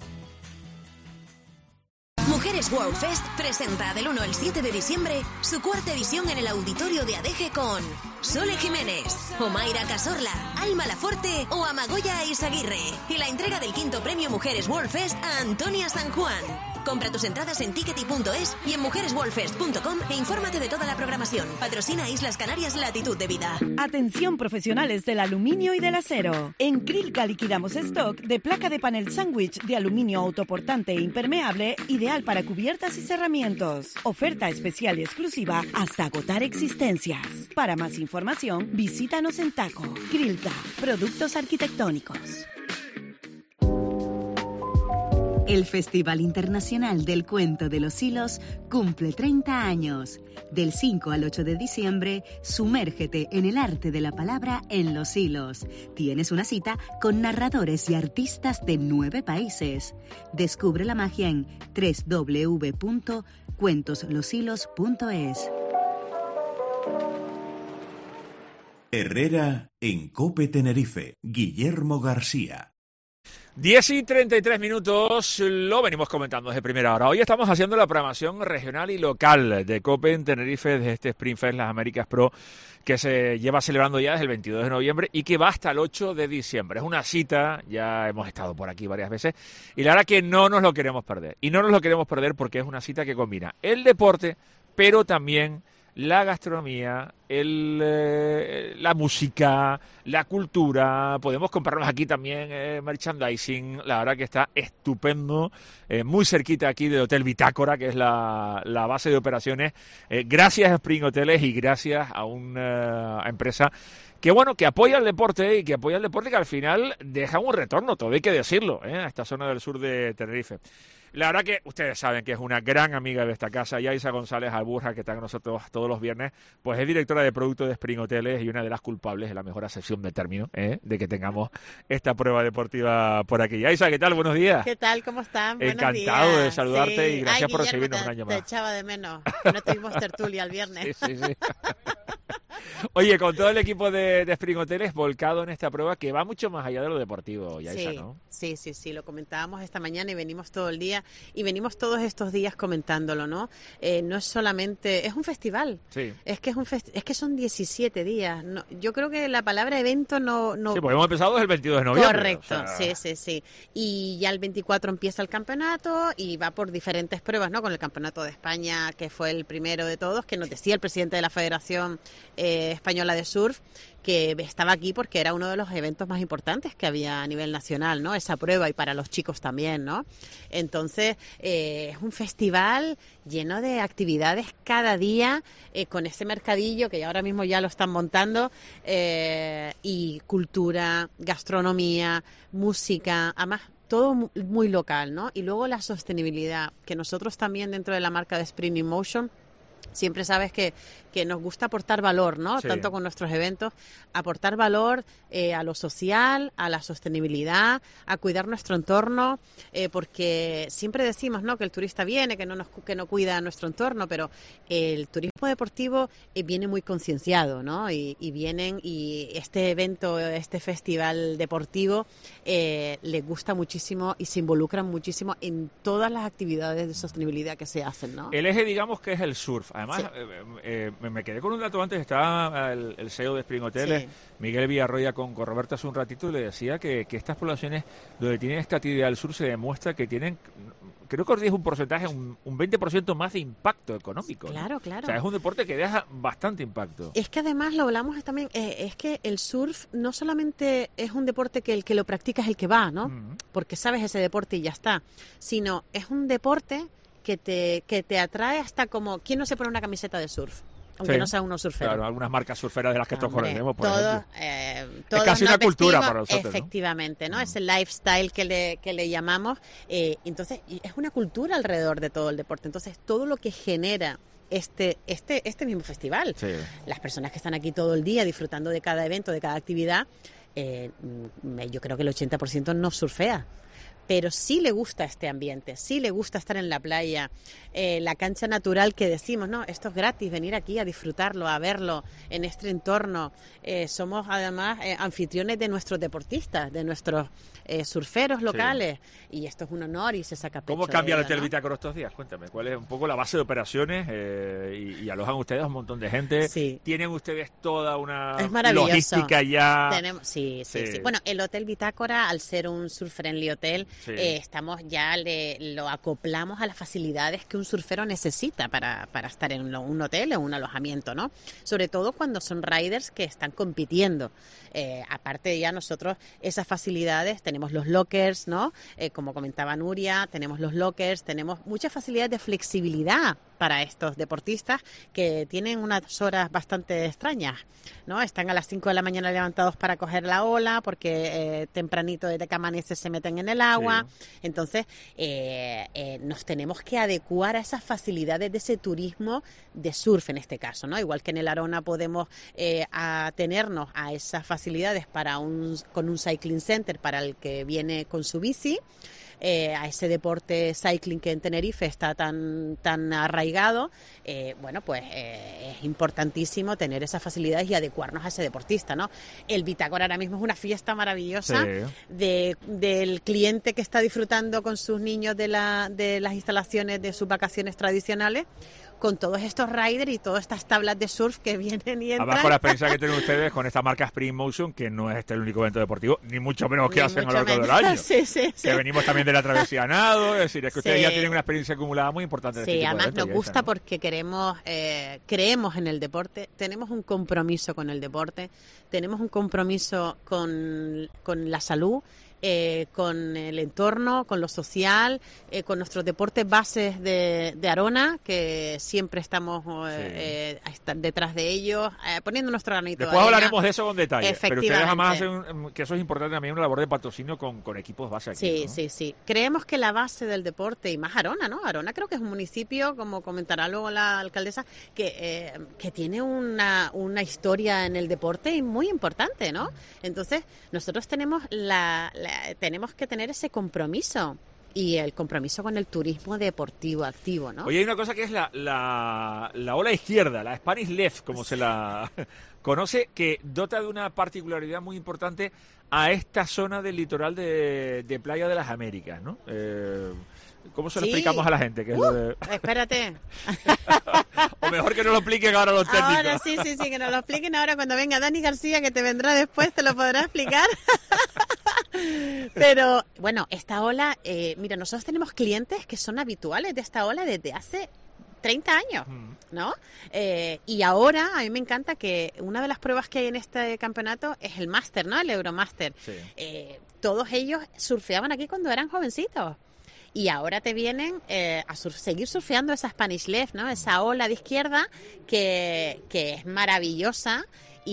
Mujeres World Fest presenta del uno al siete de diciembre su cuarta edición en el auditorio de Adeje con Sole Jiménez, Omaira Casorla, Alma Laforte o Amagoya Isaguirre. Y la entrega del quinto premio Mujeres World Fest a Antonia San Juan. Compra tus entradas en tickety punto es y en mujeres world fest punto com e infórmate de toda la programación. Patrocina Islas Canarias Latitud de Vida. Atención profesionales del aluminio y del acero. En Krilka liquidamos stock de placa de panel sándwich de aluminio autoportante e impermeable, ideal para cubiertas y cerramientos. Oferta especial y exclusiva hasta agotar existencias. Para más información, visítanos en Taco. Krilka, productos arquitectónicos. El Festival Internacional del Cuento de los Hilos cumple treinta años. Del cinco al ocho de diciembre, sumérgete en el arte de la palabra en Los Hilos. Tienes una cita con narradores y artistas de nueve países. Descubre la magia en doble u doble u doble u punto cuentos los hilos punto es. Herrera en Cope Tenerife, Guillermo García. diez y treinta y tres minutos, lo venimos comentando desde primera hora. Hoy estamos haciendo la programación regional y local de COPE en Tenerife desde este Spring Fest Las Américas Pro, que se lleva celebrando ya desde el veintidós de noviembre y que va hasta el ocho de diciembre. Es una cita, ya hemos estado por aquí varias veces, y la verdad que no nos lo queremos perder. Y no nos lo queremos perder porque es una cita que combina el deporte, pero también la gastronomía, el, eh, la música, la cultura. Podemos comprarnos aquí también eh, merchandising. La verdad que está estupendo, eh, muy cerquita aquí del Hotel Bitácora, que es la, la base de operaciones. Eh, gracias a Spring Hoteles y gracias a una empresa que, bueno, que apoya el deporte y que apoya el deporte que al final deja un retorno, todo hay que decirlo, ¿eh? A esta zona del sur de Tenerife. La verdad que ustedes saben que es una gran amiga de esta casa, Yaisa González Alburja, que está con nosotros todos los viernes, pues es directora de producto de Spring Hoteles y una de las culpables de la mejor acepción de término, ¿eh? De que tengamos esta prueba deportiva por aquí. Yaisa, ¿qué tal? Buenos días. ¿Qué tal? ¿Cómo están? Buenos Encantado días. de saludarte Sí. y gracias Ay, por Guillermo, recibirnos te, un año te más. echaba de menos. No tuvimos tertulia el viernes. Sí, sí, sí. Oye, con todo el equipo de, de Spring Hoteles volcado en esta prueba que va mucho más allá de lo deportivo, Yaisa, Sí, ¿no? sí, sí, sí, lo comentábamos esta mañana y venimos todo el día y venimos todos estos días comentándolo, ¿no? Eh, no es solamente, es un festival, Sí. es que es un festi- es que son diecisiete días. No, yo creo que la palabra evento no, no... Sí, porque hemos empezado desde el veintidós de noviembre. Correcto, o sea, sí, sí, sí. Y ya el veinticuatro empieza el campeonato y va por diferentes pruebas, ¿no? Con el Campeonato de España, que fue el primero de todos, que nos decía el presidente de la Federación eh, Española de Surf, que estaba aquí porque era uno de los eventos más importantes que había a nivel nacional, ¿no? Esa prueba y para los chicos también, ¿no? Entonces, eh, es un festival lleno de actividades cada día, eh, con ese mercadillo que ahora mismo ya lo están montando, eh, y cultura, gastronomía, música, además todo mu- muy local, ¿no? Y luego la sostenibilidad, que nosotros también dentro de la marca de Spring in Motion siempre sabes que, que nos gusta aportar valor, ¿no? Sí. Tanto con nuestros eventos, aportar valor eh, a lo social, a la sostenibilidad, a cuidar nuestro entorno, eh, porque siempre decimos, ¿no? Que el turista viene, que no nos cu- que no cuida nuestro entorno, pero el turismo deportivo eh, viene muy concienciado, ¿no? Y, y vienen y este evento, este festival deportivo eh, les gusta muchísimo y se involucran muchísimo en todas las actividades de sostenibilidad que se hacen, ¿no? El eje, digamos, que es el surf. Además, Sí. eh, eh, me- me quedé con un dato antes, estaba el, el C E O de Spring Hoteles, Sí. Miguel Villarroya, con, con Roberto hace un ratito, y le decía que, que estas poblaciones donde tienen esta actividad del sur se demuestra que tienen, creo que os dije un porcentaje, un, un veinte por ciento más de impacto económico, ¿no? Claro, claro. O sea, es un deporte que deja bastante impacto. Es que además lo hablamos también, eh, es que el surf no solamente es un deporte que el que lo practica es el que va, ¿no? Porque sabes ese deporte y ya está, sino es un deporte que te, que te atrae hasta como, ¿quién no se pone una camiseta de surf? Aunque Sí. no sea uno surfero. Claro, algunas marcas surferas de las que todos Hombre, conocemos, por todos, ejemplo. eh, Es todos casi nos una cultura vestimos, para nosotros, ¿no? efectivamente, ¿no? Ese lifestyle que le, que le llamamos. eh, entonces, y es una cultura alrededor de todo el deporte. Entonces, todo lo que genera este, este, este mismo festival, Sí. las personas que están aquí todo el día disfrutando de cada evento, de cada actividad, eh, mm, yo creo que el ochenta por ciento no surfea. Pero sí le gusta este ambiente, sí le gusta estar en la playa, eh, la cancha natural que decimos, no, esto es gratis, venir aquí a disfrutarlo, a verlo en este entorno. Eh, somos además eh, anfitriones de nuestros deportistas, de nuestros eh, surferos locales, y esto es un honor y se saca pecho ¿Cómo de cambia el ello, Hotel ¿no? Bitácora estos días? Cuéntame, ¿cuál es un poco la base de operaciones? Eh, y, y alojan ustedes a un montón de gente. Sí. ¿Tienen ustedes toda una Es maravilloso. logística ya? Tenemos, sí, sí, Sí. sí. Bueno, el Hotel Bitácora, al ser un surf-friendly hotel, Sí. eh, estamos ya le, lo acoplamos a las facilidades que un surfero necesita para, para estar en lo- un hotel o un alojamiento, ¿no? Sobre todo cuando son riders que están compitiendo. Eh, aparte ya nosotros esas facilidades, tenemos los lockers, ¿no? Eh, como comentaba Nuria, tenemos los lockers, tenemos muchas facilidades de flexibilidad para estos deportistas que tienen unas horas bastante extrañas, ¿no? Están a las cinco de la mañana levantados para coger la ola porque eh, tempranito desde que amanece se meten en el agua. Entonces, eh, eh, nos tenemos que adecuar a esas facilidades de ese turismo de surf en este caso, ¿no? Igual que en el Arona podemos eh, atenernos a esas facilidades para un, con un cycling center para el que viene con su bici, eh, a ese deporte cycling que en Tenerife está tan, tan arraigado, eh, bueno, pues eh, es importantísimo tener esas facilidades y adecuarnos a ese deportista, ¿no? El Bitácora ahora mismo es una fiesta maravillosa Sí. de, del cliente que está disfrutando con sus niños de, la, de las instalaciones de sus vacaciones tradicionales, con todos estos riders y todas estas tablas de surf que vienen y entran. Además, con la experiencia que tienen ustedes con esta marca Spring Motion, que no es este el único evento deportivo, ni mucho menos que Ni hacen a mucho lo largo menos. del año. Sí, sí, sí. Que venimos también de la travesía nado, es decir, es que ustedes Sí. ya tienen una experiencia acumulada muy importante. En Sí, este tipo de además eventos, nos y gusta esa, ¿no? porque queremos, eh, creemos en el deporte, tenemos un compromiso con el deporte, tenemos un compromiso con, con la salud, eh, con el entorno, con lo social, eh, con nuestros deportes bases de, de Arona, que siempre estamos eh, eh, a estar detrás de ellos, eh, poniendo nuestro granito Después de arena. hablaremos de eso con detalle, pero ustedes además Efectivamente. hacen, que eso es importante también, una labor de patrocinio con, con equipos base aquí, Sí, ¿no? sí, sí. Creemos que la base del deporte, y más Arona, ¿no? Arona creo que es un municipio, como comentará luego la alcaldesa, que, eh, que tiene una, una historia en el deporte muy importante, ¿no? Entonces, nosotros tenemos, la, la- tenemos que tener ese compromiso y el compromiso con el turismo deportivo activo, ¿no? Oye, hay una cosa que es la, la, la ola izquierda, la Spanish Left, como se la conoce, que dota de una particularidad muy importante a esta zona del litoral de, de Playa de las Américas, ¿no? Eh, ¿Cómo se lo Sí. explicamos a la gente? Que es Uh, lo de- Espérate. O mejor que nos lo expliquen ahora los técnicos. Ahora sí, sí, sí, que nos lo expliquen ahora cuando venga Dani García, que te vendrá después, te lo podrá explicar. Pero bueno, esta ola, eh, mira, nosotros tenemos clientes que son habituales de esta ola desde hace treinta años, ¿no? Eh, y ahora a mí me encanta que una de las pruebas que hay en este campeonato es el Master, ¿no? El Euromaster. Sí. Eh, todos ellos surfeaban aquí cuando eran jovencitos. Y ahora te vienen eh, a surf- seguir surfeando esa Spanish Left, ¿no? Esa ola de izquierda que, que es maravillosa.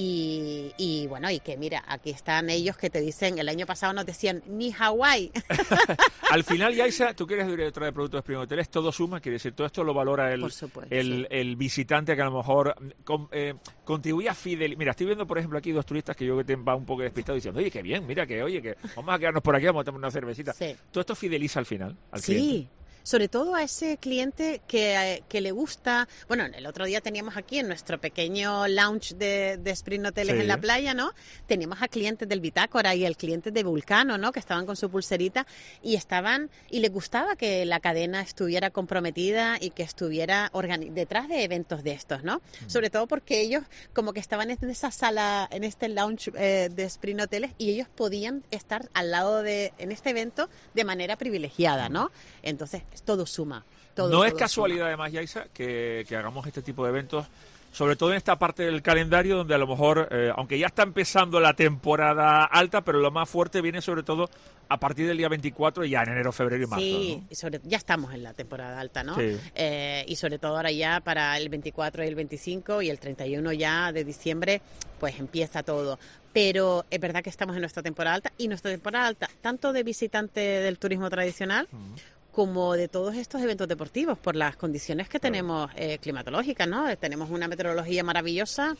Y, y bueno, y que mira, aquí están ellos que te dicen, el año pasado nos decían, ni Hawái. Al final, Yaisa, tú que eres directora de productos de Spring Hoteles, todo suma, quiere decir, todo esto lo valora el, Por supuesto, el, el visitante que a lo mejor con- eh, contribuye a fidelizar. Mira, estoy viendo, por ejemplo, aquí dos turistas que yo que te va un poco despistado diciendo, oye, qué bien, mira que, oye, que vamos a quedarnos por aquí, vamos a tomar una cervecita. Sí. Todo esto fideliza al final, al Sí, cliente. sobre todo a ese cliente que, eh, que le gusta. Bueno, el otro día teníamos aquí en nuestro pequeño lounge de, de Spring Hoteles Sí. en la playa, ¿no? Teníamos a clientes del Bitácora y al cliente de Vulcano, ¿no? Que estaban con su pulserita y estaban, y les gustaba que la cadena estuviera comprometida y que estuviera organi- detrás de eventos de estos, ¿no? Sobre todo porque ellos como que estaban en esa sala, en este lounge eh, de Spring Hoteles y ellos podían estar al lado de, en este evento de manera privilegiada, ¿no? Entonces, todo suma. Todo, no es todo casualidad, además, Yaisa, que, que hagamos este tipo de eventos, sobre todo en esta parte del calendario donde a lo mejor, eh, aunque ya está empezando la temporada alta, pero lo más fuerte viene sobre todo a partir del día veinticuatro y ya en enero, febrero y marzo. Sí, ¿no? y sobre, ya estamos en la temporada alta, ¿no? Sí. Eh, y sobre todo ahora ya para el veinticuatro y el veinticinco y el treinta y uno ya de diciembre, pues empieza todo. Pero es verdad que estamos en nuestra temporada alta y nuestra temporada alta, tanto de visitante del turismo tradicional, como de todos estos eventos deportivos, por las condiciones que tenemos eh, climatológicas, ¿no? Tenemos una meteorología maravillosa,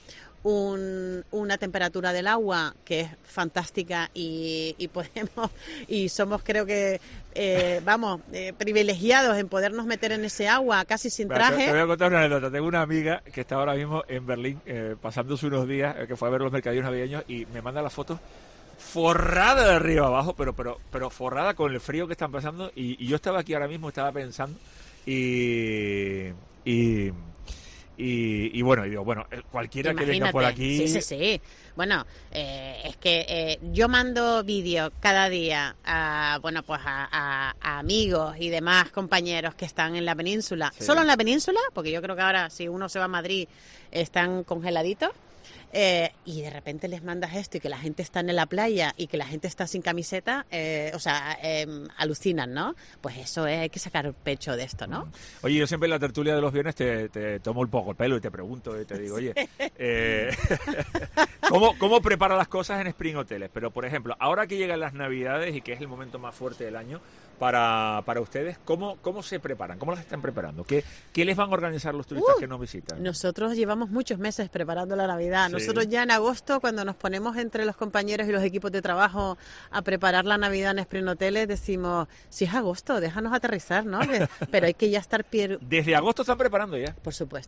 un, una temperatura del agua que es fantástica y, y podemos y somos, creo que, eh, vamos, eh, privilegiados en podernos meter en ese agua casi sin Mira, te, traje. te voy a contar una anécdota. Tengo una amiga que está ahora mismo en Berlín, eh, pasándose unos días, eh, que fue a ver los mercadillos navideños y me manda las fotos forrada de arriba abajo, pero pero pero forrada con el frío que están pasando y, y yo estaba aquí ahora mismo, estaba pensando y y, y, y bueno, y digo, bueno, eh, cualquiera que venga por Imagínate. aquí... Sí, sí, sí. Bueno, eh, es que eh, yo mando vídeos cada día a, bueno, pues a, a- a amigos y demás compañeros que están en la península. Sí. Solo en la península, porque yo creo que ahora si uno se va a Madrid están congeladitos. Eh, y de repente les mandas esto y que la gente está en la playa y que la gente está sin camiseta, eh, o sea, eh, alucinan, ¿no? Pues eso es, hay que sacar pecho de esto, ¿no? Oye, yo siempre en la tertulia de los viernes te, te tomo un poco el pelo y te pregunto y te digo, oye, eh, ¿cómo, ¿cómo prepara las cosas en Spring Hoteles? Pero, por ejemplo, ahora que llegan las Navidades y que es el momento más fuerte del año para, para ustedes, ¿cómo, ¿cómo se preparan? ¿Cómo las están preparando? ¿Qué, qué les van a organizar los turistas Uh, que nos visitan? Nosotros llevamos muchos meses preparando la Navidad. Sí. Nosotros ya en agosto, cuando nos ponemos entre los compañeros y los equipos de trabajo a preparar la Navidad en Spring Hoteles, decimos, si es agosto, déjanos aterrizar, ¿no? Que- Pero hay que ya estar... pier- Desde agosto están preparando ya. Por supuesto. ¿Sí?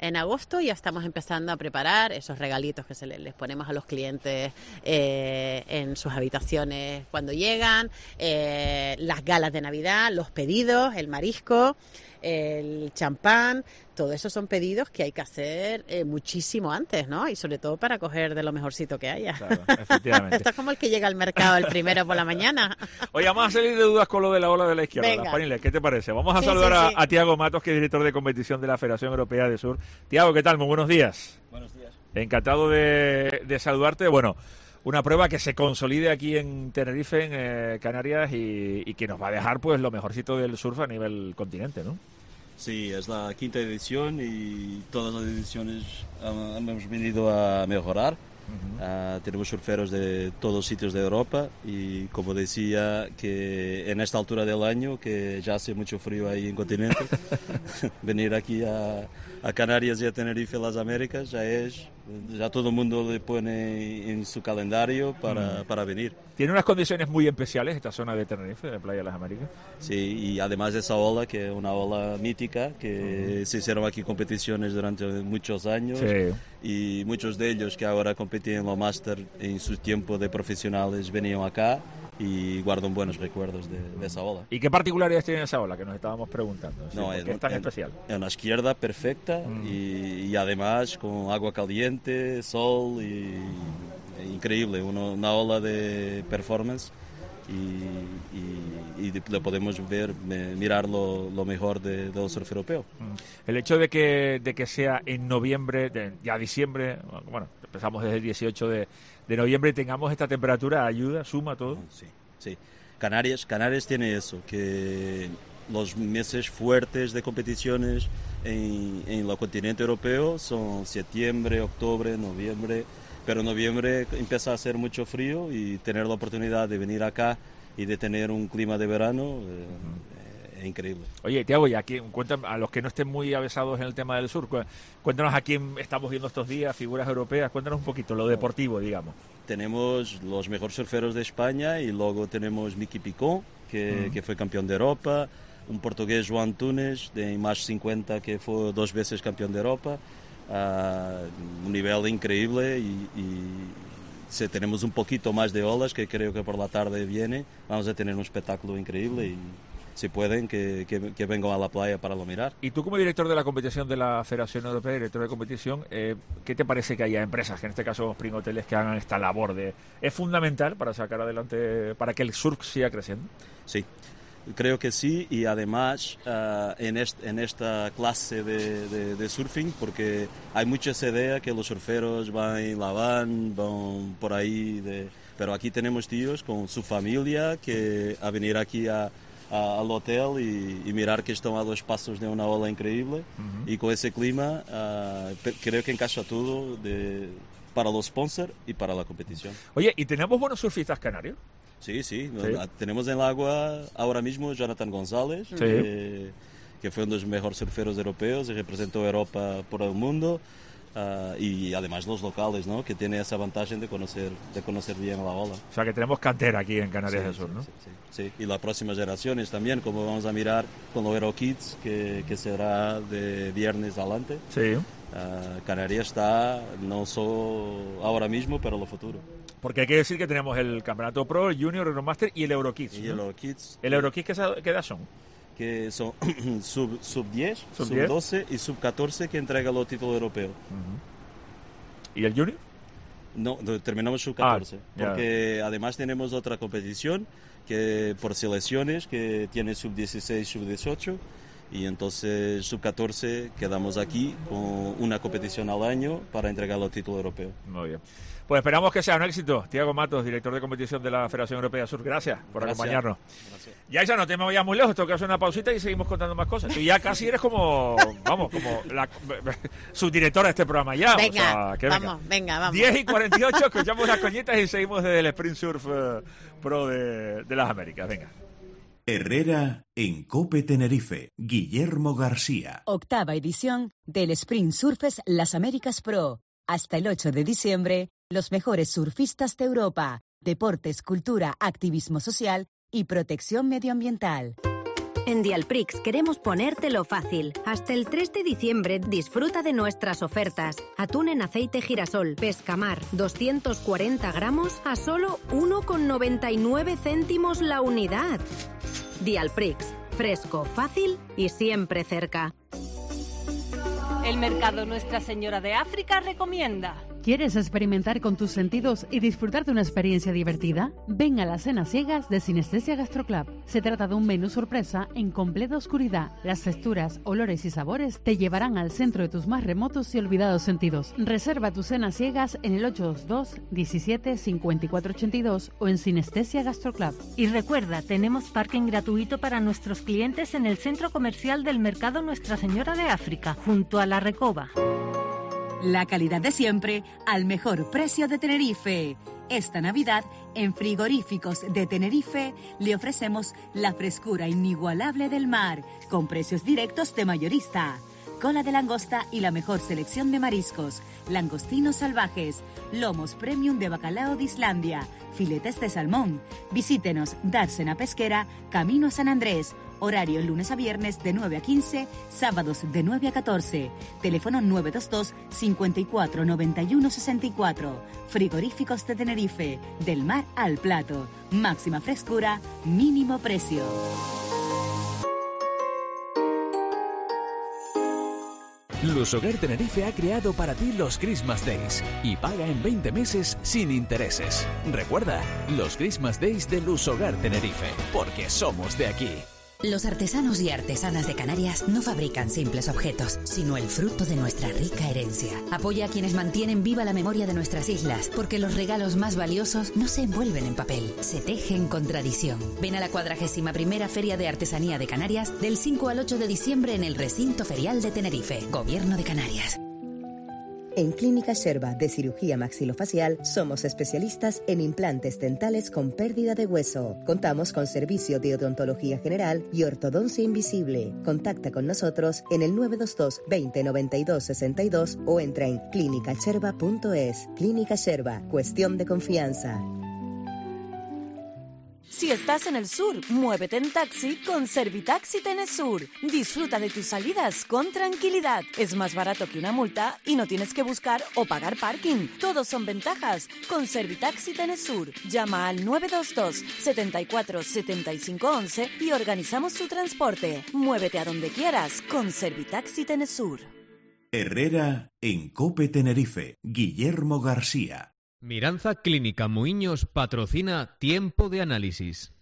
en agosto ya estamos empezando a preparar esos regalitos que se les, les ponemos a los clientes eh, en sus habitaciones cuando llegan, eh, las galas de Navidad, los pedidos, el marisco, el champán, todo eso son pedidos que hay que hacer eh, muchísimo antes, ¿no? Y sobre todo para coger de lo mejorcito que haya. Claro, efectivamente. Esto es como el que llega al mercado el primero por la mañana. Oye, vamos a salir de dudas con lo de la ola de la izquierda, Venga. las paniles, ¿qué te parece? Vamos a Sí, saludar sí, a, sí. a Tiago Matos, que es director de competición de la Federación Europea de Surf. Tiago, ¿qué tal? Muy buenos días. Buenos días. Encantado de, de saludarte. Bueno, una prueba que se consolide aquí en Tenerife, en eh, Canarias, y, y que nos va a dejar pues lo mejorcito del surf a nivel continente, ¿no? Sí, es la quinta edición y todas las ediciones um, hemos venido a mejorar. Uh, tenemos surferos de todos sitios de Europa y, como decía, que en esta altura del año, que ya hace mucho frío ahí en continente, venir aquí a, a Canarias y a Tenerife, las Américas, ya es, ya todo el mundo le pone en su calendario para, Mm. para venir. Tiene unas condiciones muy especiales esta zona de Tenerife, de Playa de las Américas. Sí, y además de esa ola, que es una ola mítica, que uh-huh. se hicieron aquí competiciones durante muchos años, sí. y muchos de ellos que ahora competían en los Master en su tiempo de profesionales venían acá y guardan buenos recuerdos de, de esa ola. ¿Y qué particularidades tiene esa ola que nos estábamos preguntando? Sí, No, ¿por es, qué es tan es, especial? Es una izquierda perfecta mm. y, y además con agua caliente, sol y es increíble, una, una ola de performance. Y, y, y lo podemos ver, mirar lo, lo mejor de, del surf europeo. El hecho de que, de que sea en noviembre, de, ya diciembre, bueno, empezamos desde el dieciocho de, de noviembre y tengamos esta temperatura, ayuda, suma todo. Sí, sí. Canarias, Canarias tiene eso, que los meses fuertes de competiciones en, en el continente europeo son septiembre, octubre, noviembre. Pero en noviembre empieza a hacer mucho frío y tener la oportunidad de venir acá y de tener un clima de verano eh, uh-huh. es increíble. Oye, Tiago, y aquí, cuéntame, a los que no estén muy avesados en el tema del surf, cuéntanos a quién estamos viendo estos días, figuras europeas, cuéntanos un poquito, lo deportivo, digamos. Tenemos los mejores surferos de España y luego tenemos Miki Picón, que, uh-huh. que fue campeón de Europa, un portugués, Joan Tunes, de más cincuenta, que fue dos veces campeón de Europa. Uh, un nivel increíble y, y si tenemos un poquito más de olas, que creo que por la tarde viene, vamos a tener un espectáculo increíble y si pueden que, que, que vengan a la playa para lo mirar. Y tú, como director de la competición de la Federación Europea, director de competición, eh, ¿qué te parece que haya empresas, que en este caso Spring Hoteles, que hagan esta labor de es fundamental para sacar adelante, para que el surf siga creciendo? Sí. Creo que sí, y además uh, en, est- en esta clase de, de, de surfing, porque hay muchas ideas que los surferos van en la van, van por ahí, de, pero aquí tenemos tíos con su familia que a venir aquí a, a, al hotel y, y mirar que están a dos pasos de una ola increíble, uh-huh. y con ese clima uh, pe- creo que encaja todo de, para los sponsors y para la competición. Oye, ¿y tenemos buenos surfistas canarios? Sí, sí, sí, tenemos en el agua ahora mismo Jonathan González, sí. que, que fue uno de los mejores surferos europeos y representó a Europa por el mundo, uh, y además los locales, ¿no? Que tiene esa ventaja de conocer, de conocer bien la ola. O sea que tenemos cantera aquí en Canarias sí, del Sur, sí, ¿no? Sí, sí, sí, y las próximas generaciones también, como vamos a mirar con los Aero Kids, que, que será de viernes adelante. Sí. Uh, Canarias está no solo ahora mismo, pero en lo futuro. Porque hay que decir que tenemos el Campeonato Pro, el Junior, el Euromaster y el Eurokids. Y ¿no? el Eurokids. ¿El Eurokids qué, qué edad son? Que son sub, sub diez, sub, sub doce y sub catorce que entrega los títulos europeos. Uh-huh. ¿Y el Junior? No, terminamos sub catorce. Ah, porque además tenemos otra competición que por selecciones que tiene sub dieciséis, sub dieciocho. Y entonces sub catorce quedamos aquí con una competición al año para entregar los títulos europeos. Muy bien. Pues esperamos que sea un éxito. Tiago Matos, director de competición de la Federación Europea de Surf. Gracias por Gracias. acompañarnos. Gracias. Ya esa no te me vayas muy lejos, tengo que hacer una pausita y seguimos contando más cosas. Tú ya casi eres como, vamos, como la subdirectora de este programa ya. Venga, o sea, que vamos, venga. venga, vamos. diez y cuarenta y ocho, escuchamos las coñitas y seguimos desde el Sprint Surf uh, Pro de, de las Américas. Venga. Herrera en COPE Tenerife, Guillermo García. Octava edición del Sprint Surfes Las Américas Pro. Hasta el ocho de diciembre, los mejores surfistas de Europa. Deportes, cultura, activismo social y protección medioambiental. En Dialprix queremos ponértelo fácil. Hasta el tres de diciembre disfruta de nuestras ofertas. Atún en aceite girasol, pescamar, doscientos cuarenta gramos a solo uno con noventa y nueve céntimos la unidad. Dialprix, fresco, fácil y siempre cerca. El Mercado Nuestra Señora de África recomienda. ¿Quieres experimentar con tus sentidos y disfrutar de una experiencia divertida? Ven a las cenas ciegas de Sinestesia Gastroclub. Se trata de un menú sorpresa en completa oscuridad. Las texturas, olores y sabores te llevarán al centro de tus más remotos y olvidados sentidos. Reserva tus cenas ciegas en el ocho dos dos, diecisiete, cincuenta y cuatro ochenta y dos o en Sinestesia Gastroclub. Y recuerda, tenemos parking gratuito para nuestros clientes en el centro comercial del Mercado Nuestra Señora de África, junto a la Recoba. La calidad de siempre al mejor precio de Tenerife. Esta Navidad, en Frigoríficos de Tenerife, le ofrecemos la frescura inigualable del mar, con precios directos de mayorista. Cola de langosta y la mejor selección de mariscos, langostinos salvajes, lomos premium de bacalao de Islandia, filetes de salmón. Visítenos, Dársena Pesquera, Camino a San Andrés. Horario lunes a viernes de nueve a quince, sábados de nueve a catorce. Teléfono nueve dos dos, cincuenta y cuatro, noventa y uno, sesenta y cuatro. Frigoríficos de Tenerife, del mar al plato. Máxima frescura, mínimo precio. Lusoguer Tenerife ha creado para ti los Christmas Days y paga en veinte meses sin intereses. Recuerda, los Christmas Days de Lusoguer Tenerife, porque somos de aquí. Los artesanos y artesanas de Canarias no fabrican simples objetos, sino el fruto de nuestra rica herencia. Apoya a quienes mantienen viva la memoria de nuestras islas, porque los regalos más valiosos no se envuelven en papel, se tejen con tradición. Ven a la cuadragésima primera Feria de Artesanía de Canarias del cinco al ocho de diciembre en el Recinto Ferial de Tenerife, Gobierno de Canarias. En Clínica Sherba de Cirugía Maxilofacial somos especialistas en implantes dentales con pérdida de hueso. Contamos con servicio de odontología general y ortodoncia invisible. Contacta con nosotros en el nueve dos dos, veinte, noventa y dos, sesenta y dos o entra en clínica sherba punto es. Clínica Sherba, cuestión de confianza. Si estás en el sur, muévete en taxi con Servitaxi Tenesur. Disfruta de tus salidas con tranquilidad. Es más barato que una multa y no tienes que buscar o pagar parking. Todos son ventajas con Servitaxi Tenesur. Llama al nueve dos dos, setenta y cuatro, setenta y cinco once y organizamos tu transporte. Muévete a donde quieras con Servitaxi Tenesur. Herrera en COPE Tenerife. Guillermo García. Miranza Clínica Muiños patrocina Tiempo de Análisis.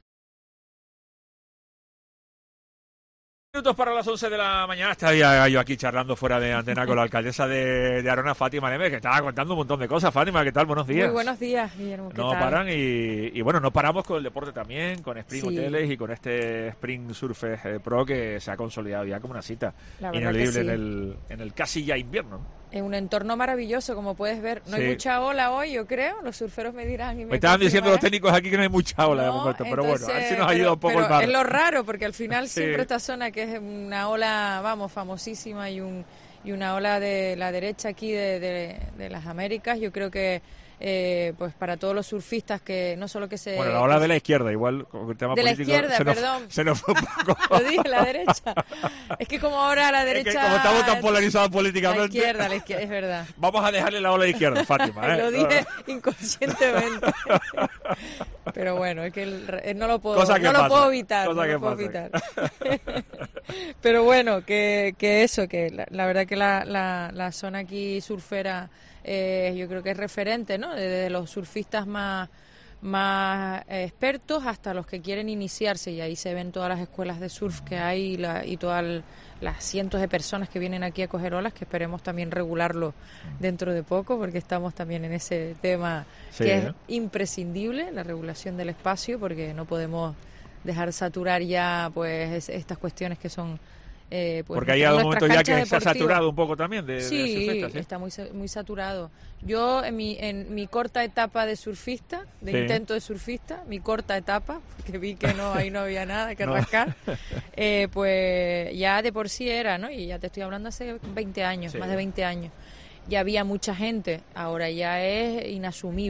Minutos para las once de la mañana. Estaba yo aquí charlando fuera de antena con la alcaldesa de, de Arona, Fátima Nemes, que estaba contando un montón de cosas. Fátima, ¿qué tal? Buenos días. Muy buenos días, Guillermo. ¿Qué no tal? paran y, y bueno, no paramos con el deporte también, con Spring Sí. Hoteles y con este Spring Surf eh, Pro que se ha consolidado ya como una cita La verdad ineludible que sí. en el en el casi ya invierno, ¿no? En un entorno maravilloso, como puedes ver. No Sí. hay mucha ola hoy, yo creo. Los surferos me dirán y me Me estaban diciendo los confirmarán. técnicos aquí que no hay mucha ola de No, momento, pero entonces, bueno, a ver si nos pero- ayuda un poco pero el mar. Es lo raro, porque al final Sí. siempre esta zona que es una ola, vamos, famosísima y un y una ola de la derecha aquí de, de, de las Américas, yo creo que eh, pues para todos los surfistas que no solo que se... Bueno, la ola de la izquierda, igual con el tema De la político izquierda, se nos, perdón. se nos fue un poco. Lo dije, la derecha. Es que como ahora la derecha... Es que como estamos tan polarizados La políticamente, izquierda, la izquierda, es verdad. vamos a dejarle la ola de izquierda, Fátima. ¿eh? Lo dije inconscientemente. Pero bueno, es que el re- no lo puedo, Cosa que no lo pasa, puedo evitar. cosa no que lo puedo pasa. evitar. Pero bueno, que, que eso, que la, la verdad que la, la, la zona aquí surfera eh, yo creo que es referente, ¿no? Desde los surfistas más más eh, expertos hasta los que quieren iniciarse, y ahí se ven todas las escuelas de surf que hay y, la, y todas el- las cientos de personas que vienen aquí a coger olas, que esperemos también regularlo dentro de poco, porque estamos también en ese tema Sí, que ¿eh? es imprescindible, la regulación del espacio, porque no podemos dejar saturar ya pues es- estas cuestiones que son eh, pues, Porque ha llegado un nuestras momento ya que canchas se ha deportivas. saturado un poco también de, de Sí, surfistas, ¿sí? está muy sa- muy saturado. Yo en mi en mi corta etapa de surfista, de Sí. intento de surfista, mi corta etapa, porque vi que no ahí no había nada que No. rascar, eh, pues ya de por sí era, ¿no? Y ya te estoy hablando hace veinte años, Sí. más de veinte años. Ya había mucha gente, ahora ya es inasumible.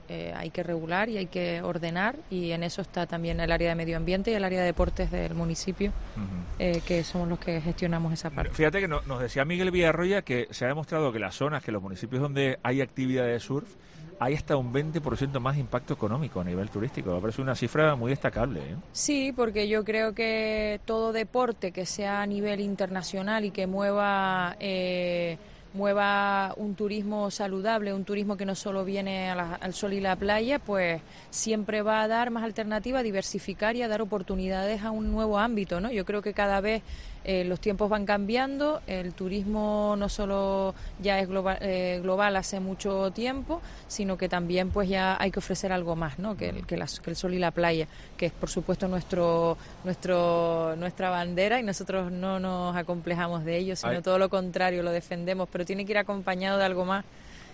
eh, hay que regular y hay que ordenar, y en eso está también el área de medio ambiente y el área de deportes del municipio, uh-huh. eh, que somos los que gestionamos esa parte. Fíjate que no, nos decía Miguel Villarroya que se ha demostrado que las zonas, que los municipios donde hay actividad de surf, hay hasta un veinte por ciento más impacto económico a nivel turístico. Me parece una cifra muy destacable, ¿eh? Sí, porque yo creo que todo deporte que sea a nivel internacional y que mueva eh, mueva un turismo saludable, un turismo que no solo viene a la, al sol y la playa, pues siempre va a dar más alternativa, a diversificar y a dar oportunidades a un nuevo ámbito, ¿no? Yo creo que cada vez eh, los tiempos van cambiando, el turismo no solo ya es global, eh, global hace mucho tiempo, sino que también pues ya hay que ofrecer algo más, ¿no? Que el, que, las, que el sol y la playa, que es por supuesto nuestro nuestro nuestra bandera, y nosotros no nos acomplejamos de ello, sino Ay. todo lo contrario, lo defendemos, pero tiene que ir acompañado de algo más.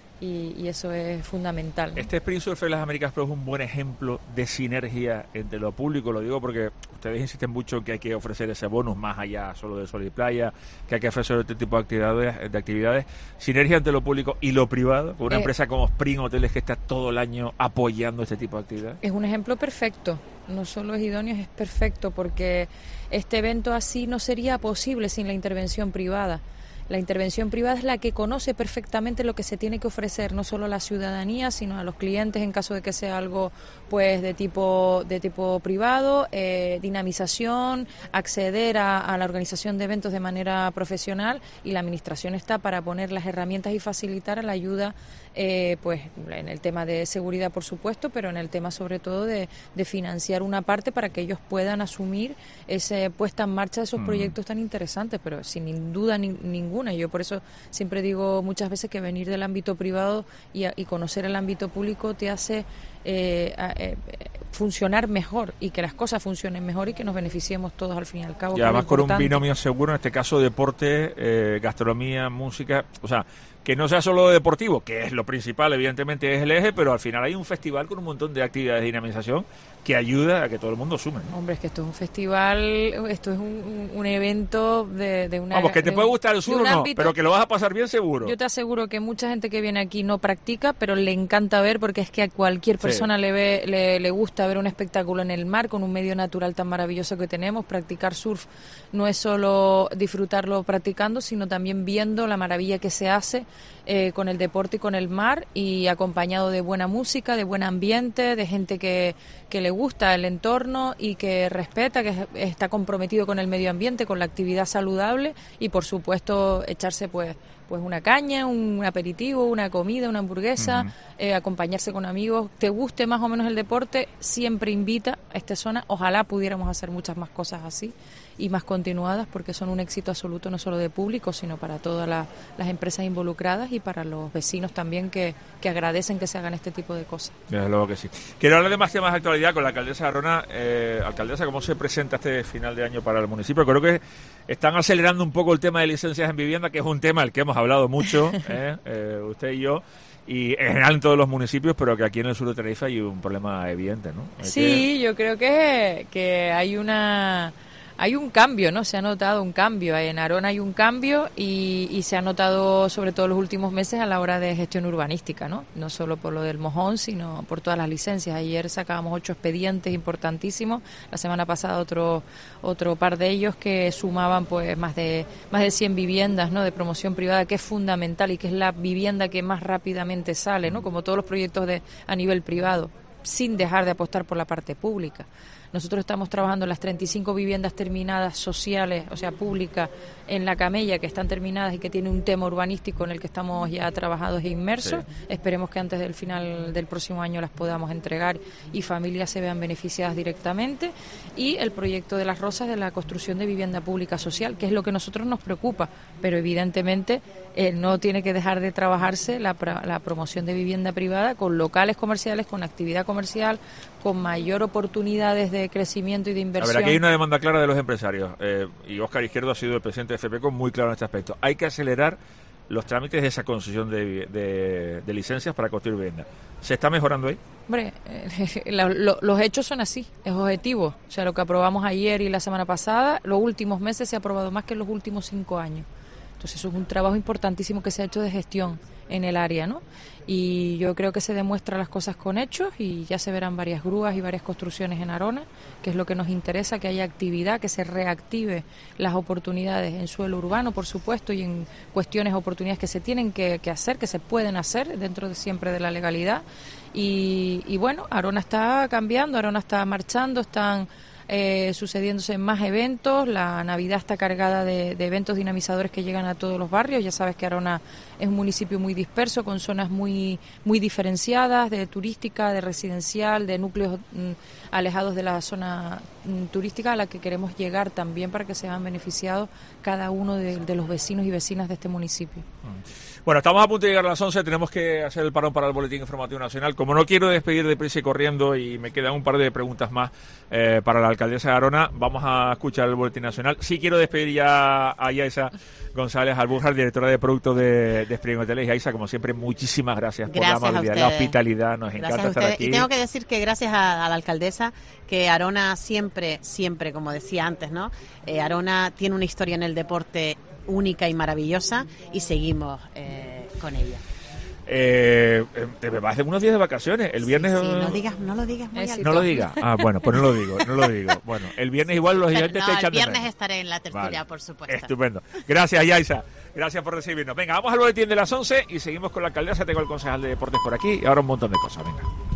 Y, y eso es fundamental, ¿no? Este Sprint Surf de las Américas Pro es un buen ejemplo de sinergia entre lo público, lo digo porque ustedes insisten mucho en que hay que ofrecer ese bonus más allá solo de sol y playa, que hay que ofrecer este tipo de actividades, de actividades, sinergia entre lo público y lo privado, con una eh, empresa como Sprint Hoteles que está todo el año apoyando este tipo de actividades. Es un ejemplo perfecto, no solo es idóneo, es perfecto, porque este evento así no sería posible sin la intervención privada. La intervención privada es la que conoce perfectamente lo que se tiene que ofrecer, no solo a la ciudadanía, sino a los clientes en caso de que sea algo pues de tipo de tipo privado, eh, dinamización, acceder a, a la organización de eventos de manera profesional, y la administración está para poner las herramientas y facilitar la ayuda, eh, pues en el tema de seguridad, por supuesto, pero en el tema sobre todo de, de financiar una parte para que ellos puedan asumir esa puesta en marcha de esos mm. proyectos tan interesantes, pero sin duda ni, ninguna. Y yo por eso siempre digo muchas veces que venir del ámbito privado y, y conocer el ámbito público te hace eh, eh, funcionar mejor, y que las cosas funcionen mejor y que nos beneficiemos todos al fin y al cabo. Y además con un binomio seguro, en este caso deporte, eh, gastronomía, música, o sea, que no sea solo deportivo, que es lo principal, evidentemente es el eje, pero al final hay un festival con un montón de actividades de dinamización que ayuda a que todo el mundo sume, ¿no? Hombre, es que esto es un festival, esto es un, un evento de, de una... Vamos, que te puede gustar el sur o no, ámbito, pero que lo vas a pasar bien seguro. Yo te aseguro que mucha gente que viene aquí no practica, pero le encanta ver, porque es que a cualquier persona sí. le, ve, le, le gusta ver un espectáculo en el mar, con un medio natural tan maravilloso que tenemos. Practicar surf no es solo disfrutarlo practicando, sino también viendo la maravilla que se hace eh, con el deporte y con el mar, y acompañado de buena música, de buen ambiente, de gente que, que le gusta el entorno y que respeta, que está comprometido con el medio ambiente, con la actividad saludable, y por supuesto echarse pues pues una caña, un aperitivo, una comida, una hamburguesa, uh-huh. eh, acompañarse con amigos. Te guste más o menos el deporte, siempre invita a esta zona. Ojalá pudiéramos hacer muchas más cosas así y más continuadas, porque son un éxito absoluto no solo de público, sino para todas la, las empresas involucradas y para los vecinos también, que, que agradecen que se hagan este tipo de cosas. Desde luego que sí. Quiero hablar de más temas de actualidad con la alcaldesa de Arona. Eh, alcaldesa, ¿cómo se presenta este final de año para el municipio? Creo que están acelerando un poco el tema de licencias en vivienda, que es un tema del que hemos hablado mucho, eh, eh, usted y yo, y en general en todos los municipios, pero que aquí en el sur de Tenerife hay un problema evidente, ¿no? Hay sí, que... yo creo que, que hay una... Hay un cambio, ¿no? Se ha notado un cambio. En Arona hay un cambio y, y se ha notado sobre todo en los últimos meses a la hora de gestión urbanística, ¿no? No solo por lo del mojón, sino por todas las licencias. Ayer sacábamos ocho expedientes importantísimos. La semana pasada otro otro par de ellos que sumaban pues más de más de cien viviendas, ¿no? De promoción privada, que es fundamental y que es la vivienda que más rápidamente sale, ¿no? Como todos los proyectos de a nivel privado, sin dejar de apostar por la parte pública. Nosotros estamos trabajando en las treinta y cinco viviendas terminadas sociales, o sea, públicas, en La Camella, que están terminadas y que tiene un tema urbanístico en el que estamos ya trabajados e inmersos. Sí. Esperemos que antes del final del próximo año las podamos entregar y familias se vean beneficiadas directamente. Y el proyecto de Las Rosas, de la construcción de vivienda pública social, que es lo que a nosotros nos preocupa, pero evidentemente eh, no tiene que dejar de trabajarse la, la promoción de vivienda privada con locales comerciales, con actividad comercial, con mayor oportunidades de crecimiento y de inversión. A ver, aquí hay una demanda clara de los empresarios, eh, y Óscar Izquierdo ha sido el presidente de FEPECO muy claro en este aspecto. Hay que acelerar los trámites de esa concesión de, de, de licencias para construir vivienda. ¿Se está mejorando ahí? Hombre, eh, lo, lo, los hechos son así, es objetivo. O sea, lo que aprobamos ayer y la semana pasada, los últimos meses se ha aprobado más que en los últimos cinco años. pues eso es un trabajo importantísimo que se ha hecho de gestión en el área, ¿no? Y yo creo que se demuestra las cosas con hechos y ya se verán varias grúas y varias construcciones en Arona, que es lo que nos interesa, que haya actividad, que se reactive las oportunidades en suelo urbano, por supuesto, y en cuestiones, oportunidades que se tienen que, que hacer, que se pueden hacer dentro de siempre de la legalidad. Y, y bueno, Arona está cambiando, Arona está marchando, están Eh, sucediéndose más eventos, la Navidad está cargada de, de eventos dinamizadores que llegan a todos los barrios. Ya sabes que Arona es un municipio muy disperso, con zonas muy muy diferenciadas, de turística, de residencial, de núcleos mm, alejados de la zona mm, turística, a la que queremos llegar también para que se vean beneficiados cada uno de, de los vecinos y vecinas de este municipio. Bueno, estamos a punto de llegar a las once, tenemos que hacer el parón para el Boletín Informativo Nacional. Como no quiero despedir de prisa y corriendo y me quedan un par de preguntas más eh, para la alcaldesa de Arona, vamos a escuchar el Boletín Nacional. Sí quiero despedir ya a Yaiza González Albújar, directora de producto de, de Spring Hoteles. Yaiza, como siempre, muchísimas gracias, gracias por la amabilidad, la hospitalidad, nos gracias encanta estar aquí. Y tengo que decir que gracias a, a la alcaldesa, que Arona siempre, siempre, como decía antes, ¿no? Eh, Arona tiene una historia en el deporte única y maravillosa y seguimos eh, con ella. Eh, te me vas de unos días de vacaciones. El viernes. Sí, sí, no digas, no lo digas muy alto. No lo digas. Ah, bueno, pues no lo digo, no lo digo. Bueno, el viernes igual los gigantes no, te echan el viernes de menos. estaré en la tertulia, Vale. por supuesto. Estupendo. Gracias, Yaiza. Gracias por recibirnos. Venga, vamos al boletín de las once y seguimos con la alcaldesa. Tengo el concejal de deportes por aquí y ahora un montón de cosas. Venga.